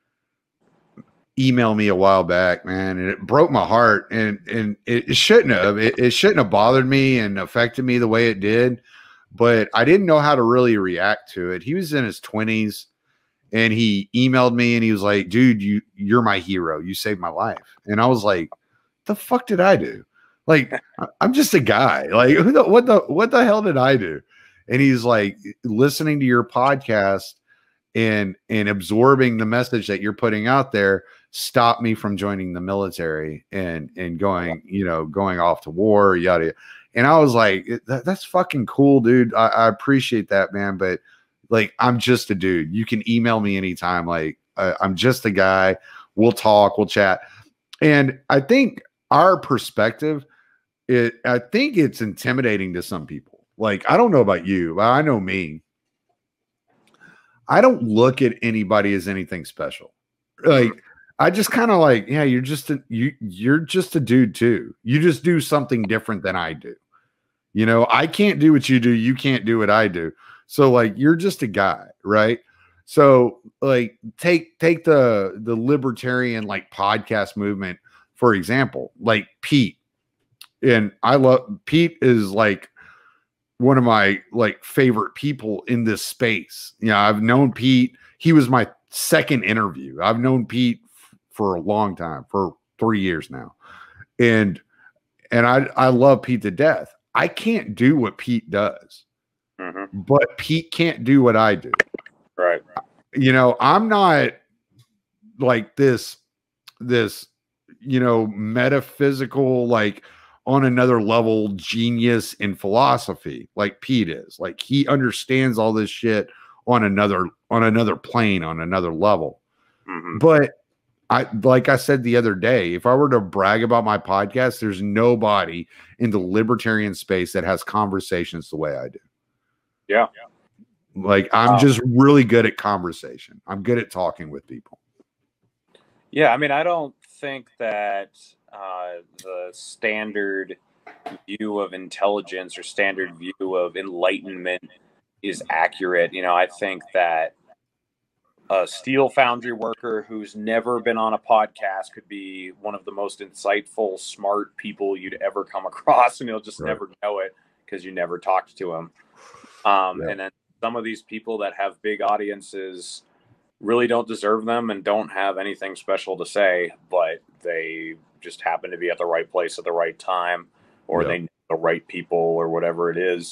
email me a while back, man, and it broke my heart, and it shouldn't have. It shouldn't have bothered me and affected me the way it did, but I didn't know how to really react to it. He was in his 20s, and he emailed me, and he was like, dude, you're my hero. You saved my life. And I was like, the fuck did I do? Like, I'm just a guy. Like, what the hell did I do? And he's like, listening to your podcast and absorbing the message that you're putting out there stopped me from joining the military and going, you know, going off to war, yada, yada. And I was like, that's fucking cool, dude. I appreciate that, man. But like, I'm just a dude. You can email me anytime. Like, I'm just a guy. We'll talk, we'll chat. And I think our perspective, I think it's intimidating to some people. Like, I don't know about you, but I know me. I don't look at anybody as anything special. Like, I just kind of like, yeah, you're just a dude too. You just do something different than I do. You know, I can't do what you do. You can't do what I do. So like, you're just a guy, right? So like, take the libertarian like podcast movement, for example, like Pete. And Pete is like one of my like favorite people in this space. You know, I've known Pete. He was my second interview. I've known Pete for a long time, for 3 years now. And I love Pete to death. I can't do what Pete does, but Pete can't do what I do. Right. You know, I'm not like this, you know, metaphysical, like on another level genius in philosophy like Pete is. Like, he understands all this shit on another plane, on another level. But like I said the other day, if I were to brag about my podcast, there's nobody in the libertarian space that has conversations the way I do. Yeah. Like, I'm just really good at conversation. I'm good at talking with people. Yeah. I mean, I don't think that the standard view of intelligence or standard view of enlightenment is accurate. You know, I think that a steel foundry worker who's never been on a podcast could be one of the most insightful, smart people you'd ever come across, and you'll just never know it because you never talked to him. And then some of these people that have big audiences really don't deserve them and don't have anything special to say, but they just happen to be at the right place at the right time, or they know the right people or whatever it is.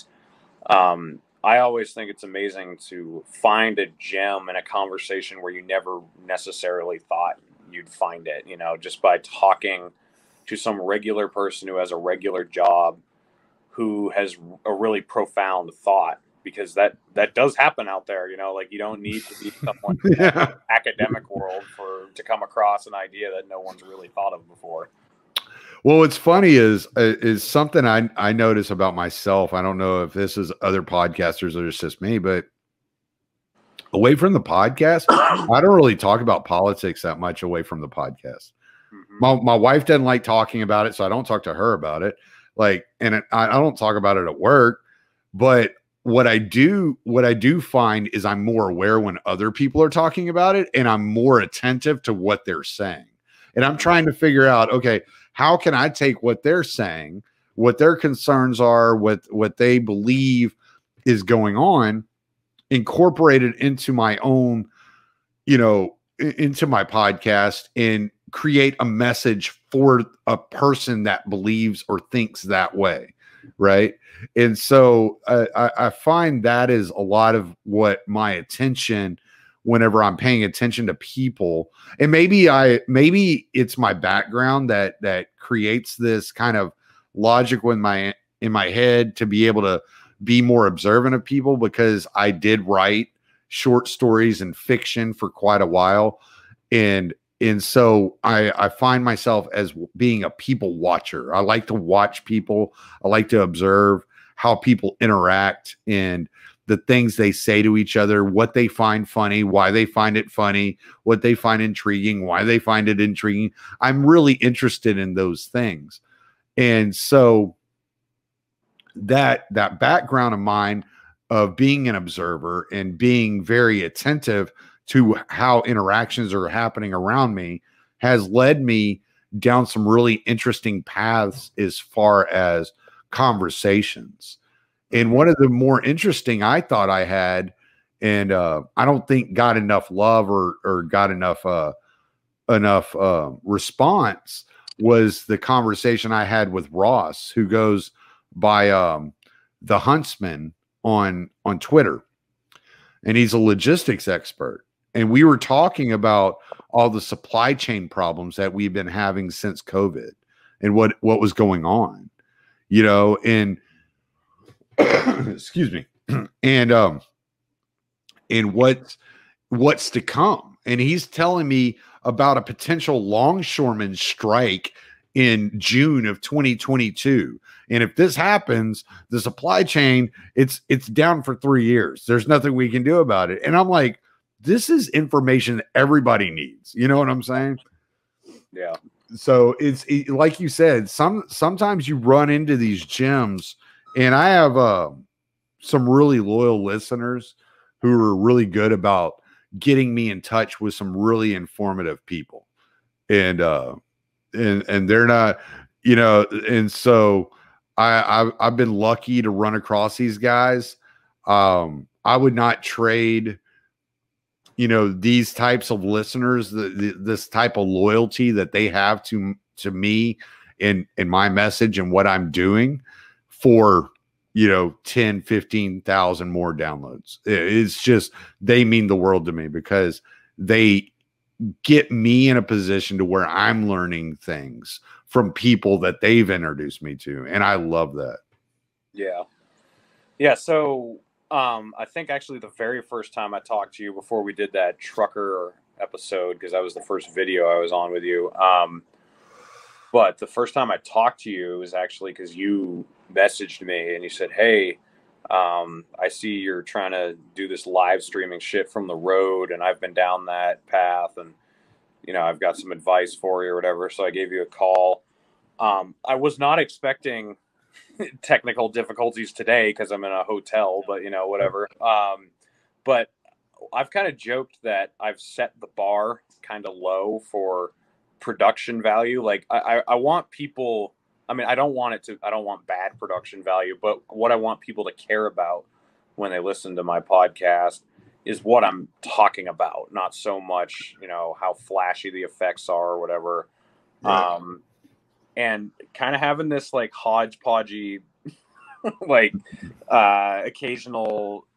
I always think it's amazing to find a gem in a conversation where you never necessarily thought you'd find it, you know, just by talking to some regular person who has a regular job, who has a really profound thought, because that does happen out there, you know, like you don't need to be someone in the academic world to come across an idea that no one's really thought of before. Well, what's funny is something I notice about myself. I don't know if this is other podcasters or it's just me, but away from the podcast, I don't really talk about politics that much away from the podcast. My wife doesn't like talking about it, so I don't talk to her about it. I don't talk about it at work, but what I do find is I'm more aware when other people are talking about it, and I'm more attentive to what they're saying. And I'm trying to figure out, okay, how can I take what they're saying, what their concerns are, what they believe is going on, incorporate it into my own, you know, into my podcast, and create a message for a person that believes or thinks that way. Right. And so I find that is a lot of what my attention, whenever I'm paying attention to people, and maybe it's my background that creates this kind of logic in my head to be able to be more observant of people, because I did write short stories and fiction for quite a while. And so I find myself as being a people watcher. I like to watch people. I like to observe how people interact and the things they say to each other, what they find funny, why they find it funny, what they find intriguing, why they find it intriguing. I'm really interested in those things. And so that background of mine of being an observer and being very attentive to how interactions are happening around me has led me down some really interesting paths as far as conversations. And one of the more interesting I thought I had, and I don't think got enough love or got enough response, was the conversation I had with Ross, who goes by the Huntsman on Twitter, and he's a logistics expert. And we were talking about all the supply chain problems that we've been having since COVID and what was going on, you know, and excuse me, and what's to come. And he's telling me about a potential longshoreman strike in June of 2022. And if this happens, the supply chain, it's down for 3 years. There's nothing we can do about it. And I'm like, this is information that everybody needs. You know what I'm saying? Yeah. So it's like you said, sometimes you run into these gems, and I have some really loyal listeners who are really good about getting me in touch with some really informative people. And they're not, you know, and so I've been lucky to run across these guys. I would not trade, you know, these types of listeners, this type of loyalty that they have to me in my message and what I'm doing for, you know, 10, 15,000 more downloads. It's just, they mean the world to me because they get me in a position to where I'm learning things from people that they've introduced me to. And I love that. Yeah. Yeah. So, I think actually the very first time I talked to you before we did that trucker episode, because that was the first video I was on with you. But the first time I talked to you was actually because you messaged me and you said, hey, I see you're trying to do this live streaming shit from the road, and I've been down that path, and, you know, I've got some advice for you or whatever. So I gave you a call. I was not expecting technical difficulties today because I'm in a hotel, but whatever. But I've kind of joked that I've set the bar kind of low for production value. Like I want people, I mean, I don't want bad production value, but what I want people to care about when they listen to my podcast is what I'm talking about, not so much, how flashy the effects are or whatever. Right. And kind of having this like hodgepodgey, like occasional,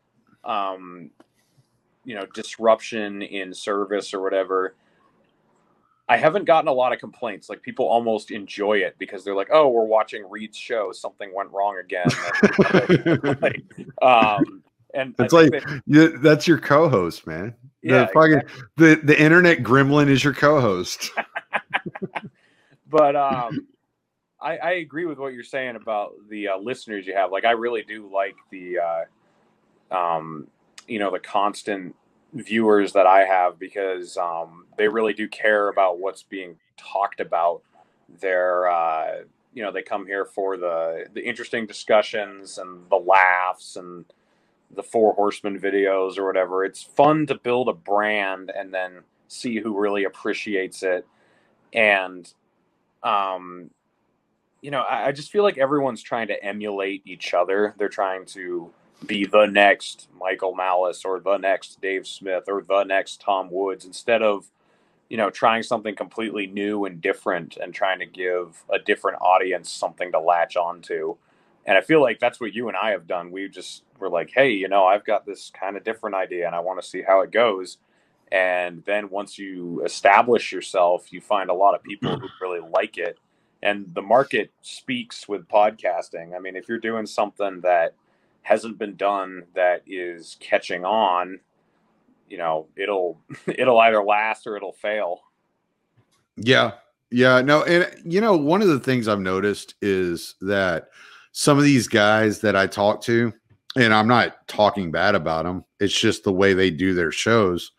disruption in service or whatever. I haven't gotten a lot of complaints. Like people almost enjoy it because they're like, "Oh, we're watching Reed's show. Something went wrong again." And it's like that's your co-host, man. Yeah, the internet gremlin is your co-host. But I agree with what you're saying about the listeners you have. Like I really do like the the constant viewers that I have because they really do care about what's being talked about. They're they come here for the interesting discussions and the laughs and the Four Horsemen videos or whatever. It's fun to build a brand and then see who really appreciates it. And I just feel like everyone's trying to emulate each other. They're trying to be the next Michael Malice or the next Dave Smith or the next Tom Woods instead of, trying something completely new and different and trying to give a different audience something to latch onto. And I feel like that's what you and I have done. We're like, hey, I've got this kind of different idea and I want to see how it goes. And then once you establish yourself, you find a lot of people who really like it. And the market speaks with podcasting. I mean, if you're doing something that hasn't been done that is catching on, it'll either last or it'll fail. Yeah. No, and one of the things I've noticed is that some of these guys that I talk to, and I'm not talking bad about them, it's just the way they do their shows,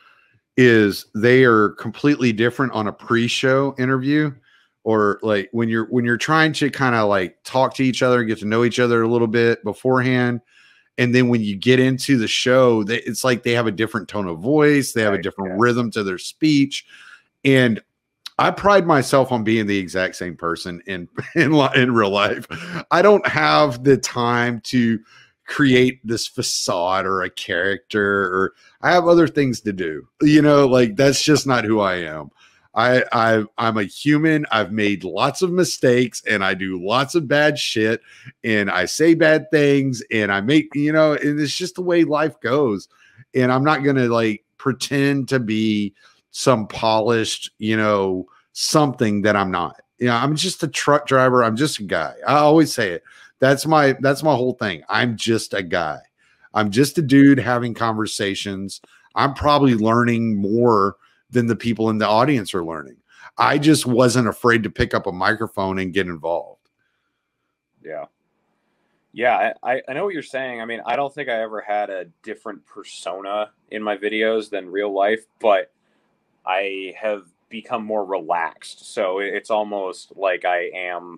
is they are completely different on a pre-show interview. Or like when you're trying to kind of like talk to each other, get to know each other a little bit beforehand. And then when you get into the show, it's like they have a different tone of voice. They have a different rhythm to their speech. And I pride myself on being the exact same person in real life. I don't have the time to create this facade or a character, or I have other things to do. Like that's just not who I am. I'm a human. I've made lots of mistakes and I do lots of bad shit and I say bad things and I make, and it's just the way life goes. And I'm not going to like pretend to be some polished, something that I'm not. I'm just a truck driver. I'm just a guy. I always say it. That's my whole thing. I'm just a guy. I'm just a dude having conversations. I'm probably learning more than the people in the audience are learning. I just wasn't afraid to pick up a microphone and get involved. Yeah. Yeah. I know what you're saying. I mean, I don't think I ever had a different persona in my videos than real life, but I have become more relaxed. So it's almost like I am,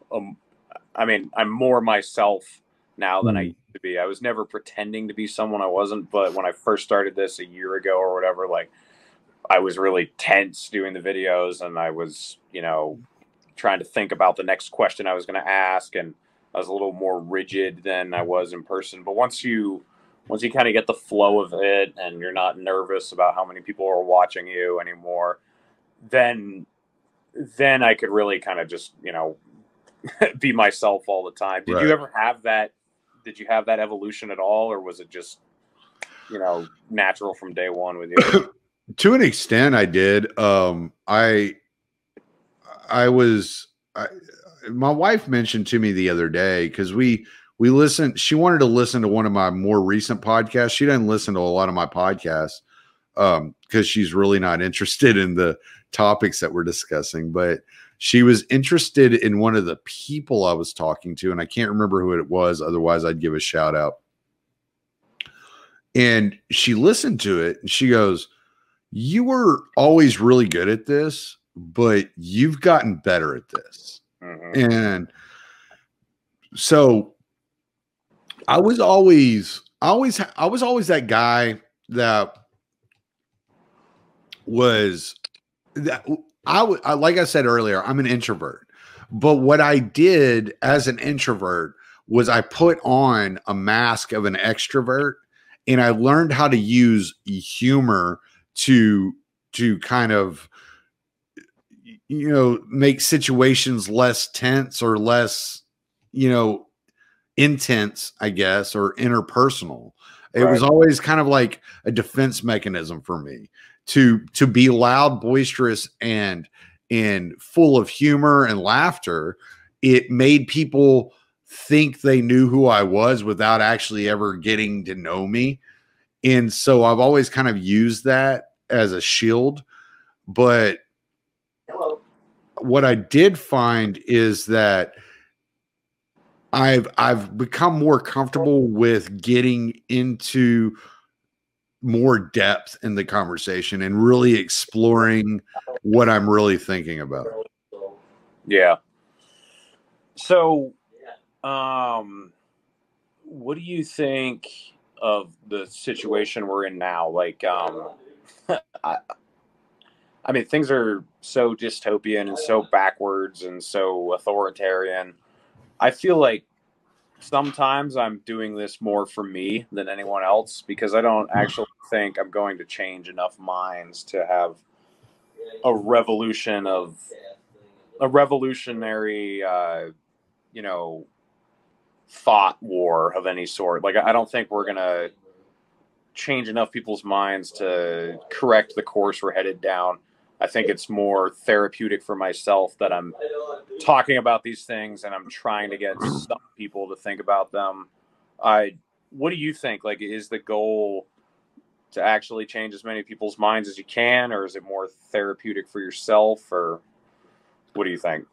I'm more myself now than I used to be. I was never pretending to be someone I wasn't, but when I first started this a year ago or whatever, like, I was really tense doing the videos and I was, trying to think about the next question I was going to ask. And I was a little more rigid than I was in person. But once you kind of get the flow of it and you're not nervous about how many people are watching you anymore, then I could really kind of just, be myself all the time. Did you ever have that? Did you have that evolution at all? Or was it just, natural from day one with you? To an extent, I did. My wife mentioned to me the other day, because we listened. She wanted to listen to one of my more recent podcasts. She doesn't listen to a lot of my podcasts because she's really not interested in the topics that we're discussing. But she was interested in one of the people I was talking to, and I can't remember who it was. Otherwise, I'd give a shout out. And she listened to it, and she goes, "You were always really good at this, but you've gotten better at this. Mm-hmm. And so I was always that guy that was that like I said earlier, I'm an introvert. But what I did as an introvert was I put on a mask of an extrovert, and I learned how to use humor to kind of, you know, make situations less tense or less, you know, intense, I guess, or interpersonal. It was always kind of like a defense mechanism for me to be loud, boisterous, and full of humor and laughter. It made people think they knew who I was without actually ever getting to know me. And so I've always kind of used that as a shield. But what I did find is that I've become more comfortable with getting into more depth in the conversation and really exploring what I'm really thinking about. Yeah. So, what do you think of the situation we're in now? Like, I mean, things are so dystopian and so backwards and so authoritarian. I feel like sometimes I'm doing this more for me than anyone else, because I don't actually think I'm going to change enough minds to have a revolutionary, you know, thought war of any sort. Like, I don't think we're going to change enough people's minds to correct the course we're headed down. I think it's more therapeutic for myself that I'm talking about these things and I'm trying to get some people to think about them. What do you think? Like, is the goal to actually change as many people's minds as you can, or is it more therapeutic for yourself, or what do you think?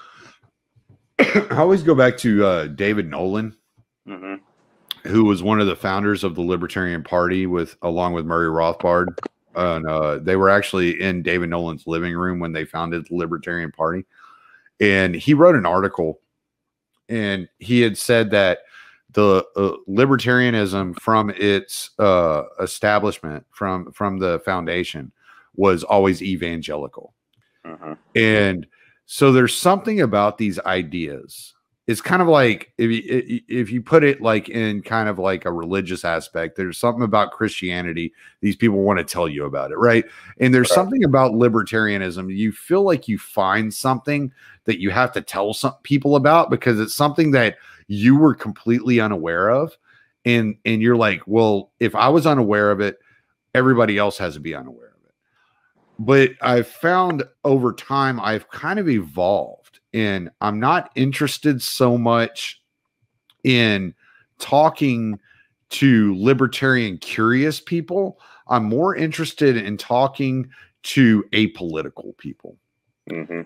I always go back to David Nolan, who was one of the founders of the Libertarian Party along with Murray Rothbard. And they were actually in David Nolan's living room when they founded the Libertarian Party. And he wrote an article, and he had said that the libertarianism from its establishment, from the foundation, was always evangelical. And so there's something about these ideas. It's kind of like, if you put it like in kind of like a religious aspect, there's something about Christianity. These people want to tell you about it, right? And there's something about libertarianism. You feel like you find something that you have to tell some people about because it's something that you were completely unaware of. And you're like, well, if I was unaware of it, everybody else has to be unaware of it. But I've found over time, I've kind of evolved. And I'm not interested so much in talking to libertarian curious people. I'm more interested in talking to apolitical people. And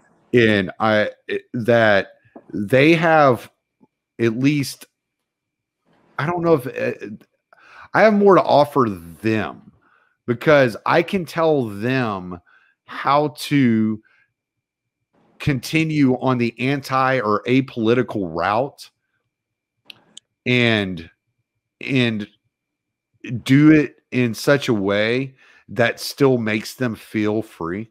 that they have at least, I don't know if I have more to offer them, because I can tell them how to continue on the anti or apolitical route and do it in such a way that still makes them feel free.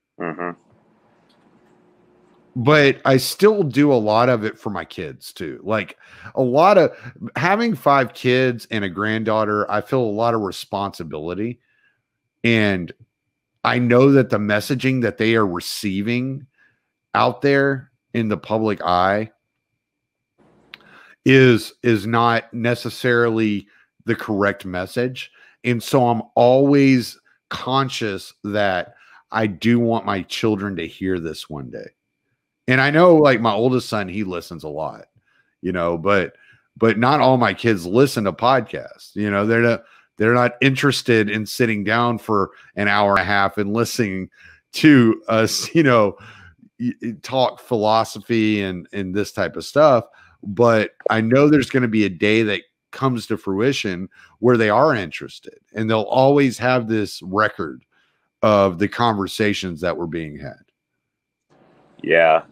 But I still do a lot of it for my kids too. Like, a lot of having 5 kids and a granddaughter, I feel a lot of responsibility. And I know that the messaging that they are receiving out there in the public eye is not necessarily the correct message. And so I'm always conscious that I do want my children to hear this one day. And I know, like, my oldest son, he listens a lot, you know, but not all my kids listen to podcasts. You know, they're not interested in sitting down for an hour and a half and listening to us, you know, talk philosophy and this type of stuff. But I know there's going to be a day that comes to fruition where they are interested, and they'll always have this record of the conversations that were being had. Yeah.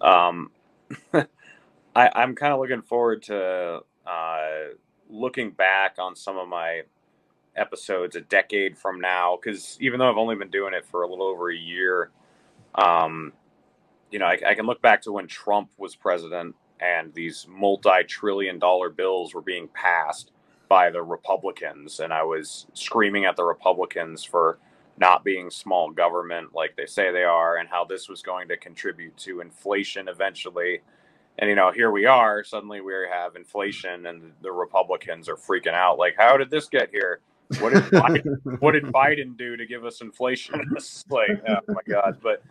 I'm kind of looking forward to looking back on some of my episodes a decade from now, because even though I've only been doing it for a little over a year, um, I can look back to when Trump was president and these multi-trillion-dollar bills were being passed by the Republicans, and I was screaming at the Republicans for not being small government like they say they are, and how this was going to contribute to inflation eventually. And here we are. Suddenly, we have inflation, and the Republicans are freaking out. Like, how did this get here? What did Biden do to give us inflation? It's like, oh my god! But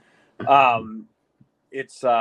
it's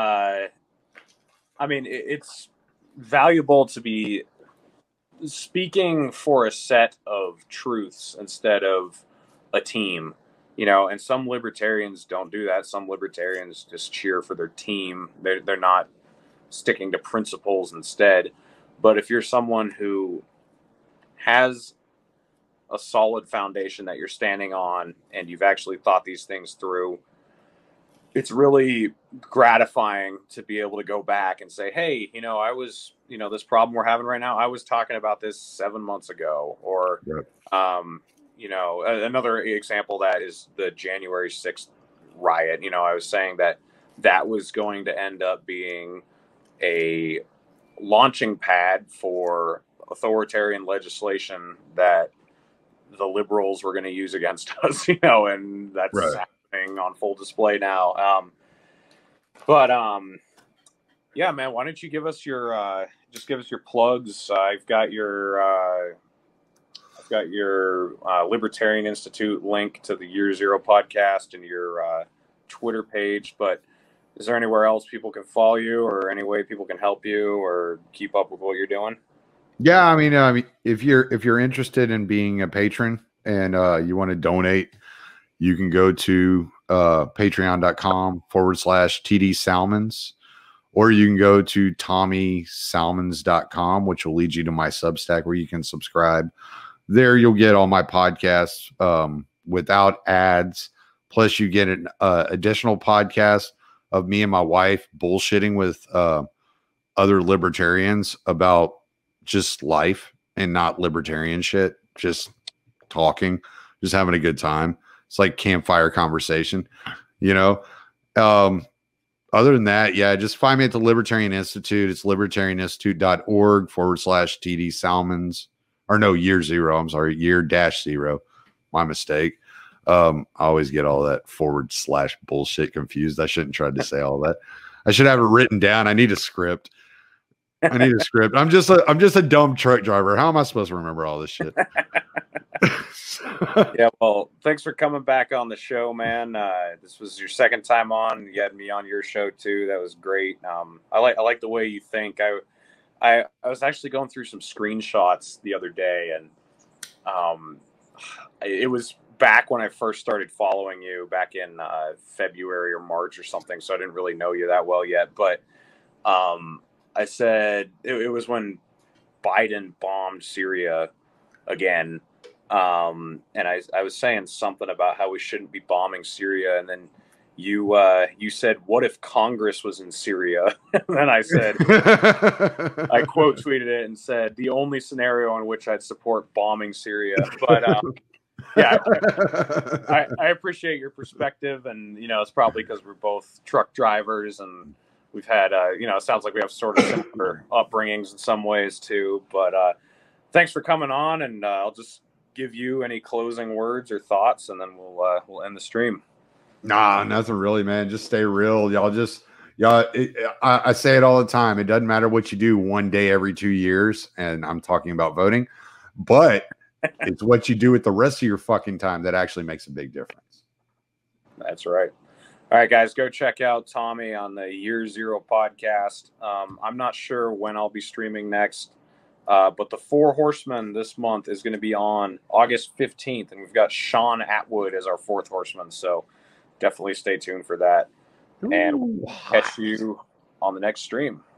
it's valuable to be speaking for a set of truths instead of a team. And some libertarians don't do that. Some libertarians just cheer for their team. They're not sticking to principles instead. But if you're someone who has a solid foundation that you're standing on and you've actually thought these things through, it's really gratifying to be able to go back and say, hey, I was, this problem we're having right now, I was talking about this 7 months ago. Or, another example of that is the January 6th riot. I was saying that was going to end up being a launching pad for authoritarian legislation that the liberals were going to use against us, and that's happening on full display now. Yeah, man, why don't you give us your plugs? I've got your Libertarian Institute link to the Year Zero podcast and your Twitter page, but is there anywhere else people can follow you, or any way people can help you or keep up with what you're doing? Yeah, I mean, if you're interested in being a patron and you want to donate, you can go to patreon.com/TD Salmons, or you can go to TommySalmons.com, which will lead you to my Substack where you can subscribe. There you'll get all my podcasts without ads. Plus you get an additional podcast of me and my wife bullshitting with other libertarians about just life and not libertarian shit, just talking, just having a good time. It's like campfire conversation, other than that, yeah, just find me at the Libertarian Institute. It's libertarianinstitute.org/TD Salmons, or no, Year Zero. I'm sorry, Year-0. My mistake. I always get all that / bullshit confused. I shouldn't try to say all that. I should have it written down. I need a script. I'm just a dumb truck driver. How am I supposed to remember all this shit? Yeah, well, thanks for coming back on the show, man. This was your second time on. You had me on your show too. That was great. I like the way you think. I was actually going through some screenshots the other day, and it was back when I first started following you back in February or March or something. So I didn't really know you that well yet, but I said it was when Biden bombed Syria again. And I was saying something about how we shouldn't be bombing Syria. And then you said, what if Congress was in Syria? And then I said, I quote tweeted it and said, the only scenario in which I'd support bombing Syria. But yeah, I appreciate your perspective. And, it's probably because we're both truck drivers and we've had, it sounds like we have sort of similar upbringings in some ways too. But thanks for coming on, and I'll just give you any closing words or thoughts, and then we'll end the stream. Nah, nothing really, man. Just stay real. I say it all the time. It doesn't matter what you do one day every 2 years, and I'm talking about voting, but it's what you do with the rest of your fucking time that actually makes a big difference. That's right. All right, guys, go check out Tommy on the Year Zero podcast. I'm not sure when I'll be streaming next. But the Four Horsemen this month is going to be on August 15th, and we've got Sean Atwood as our fourth horseman. So definitely stay tuned for that. And we'll catch you on the next stream.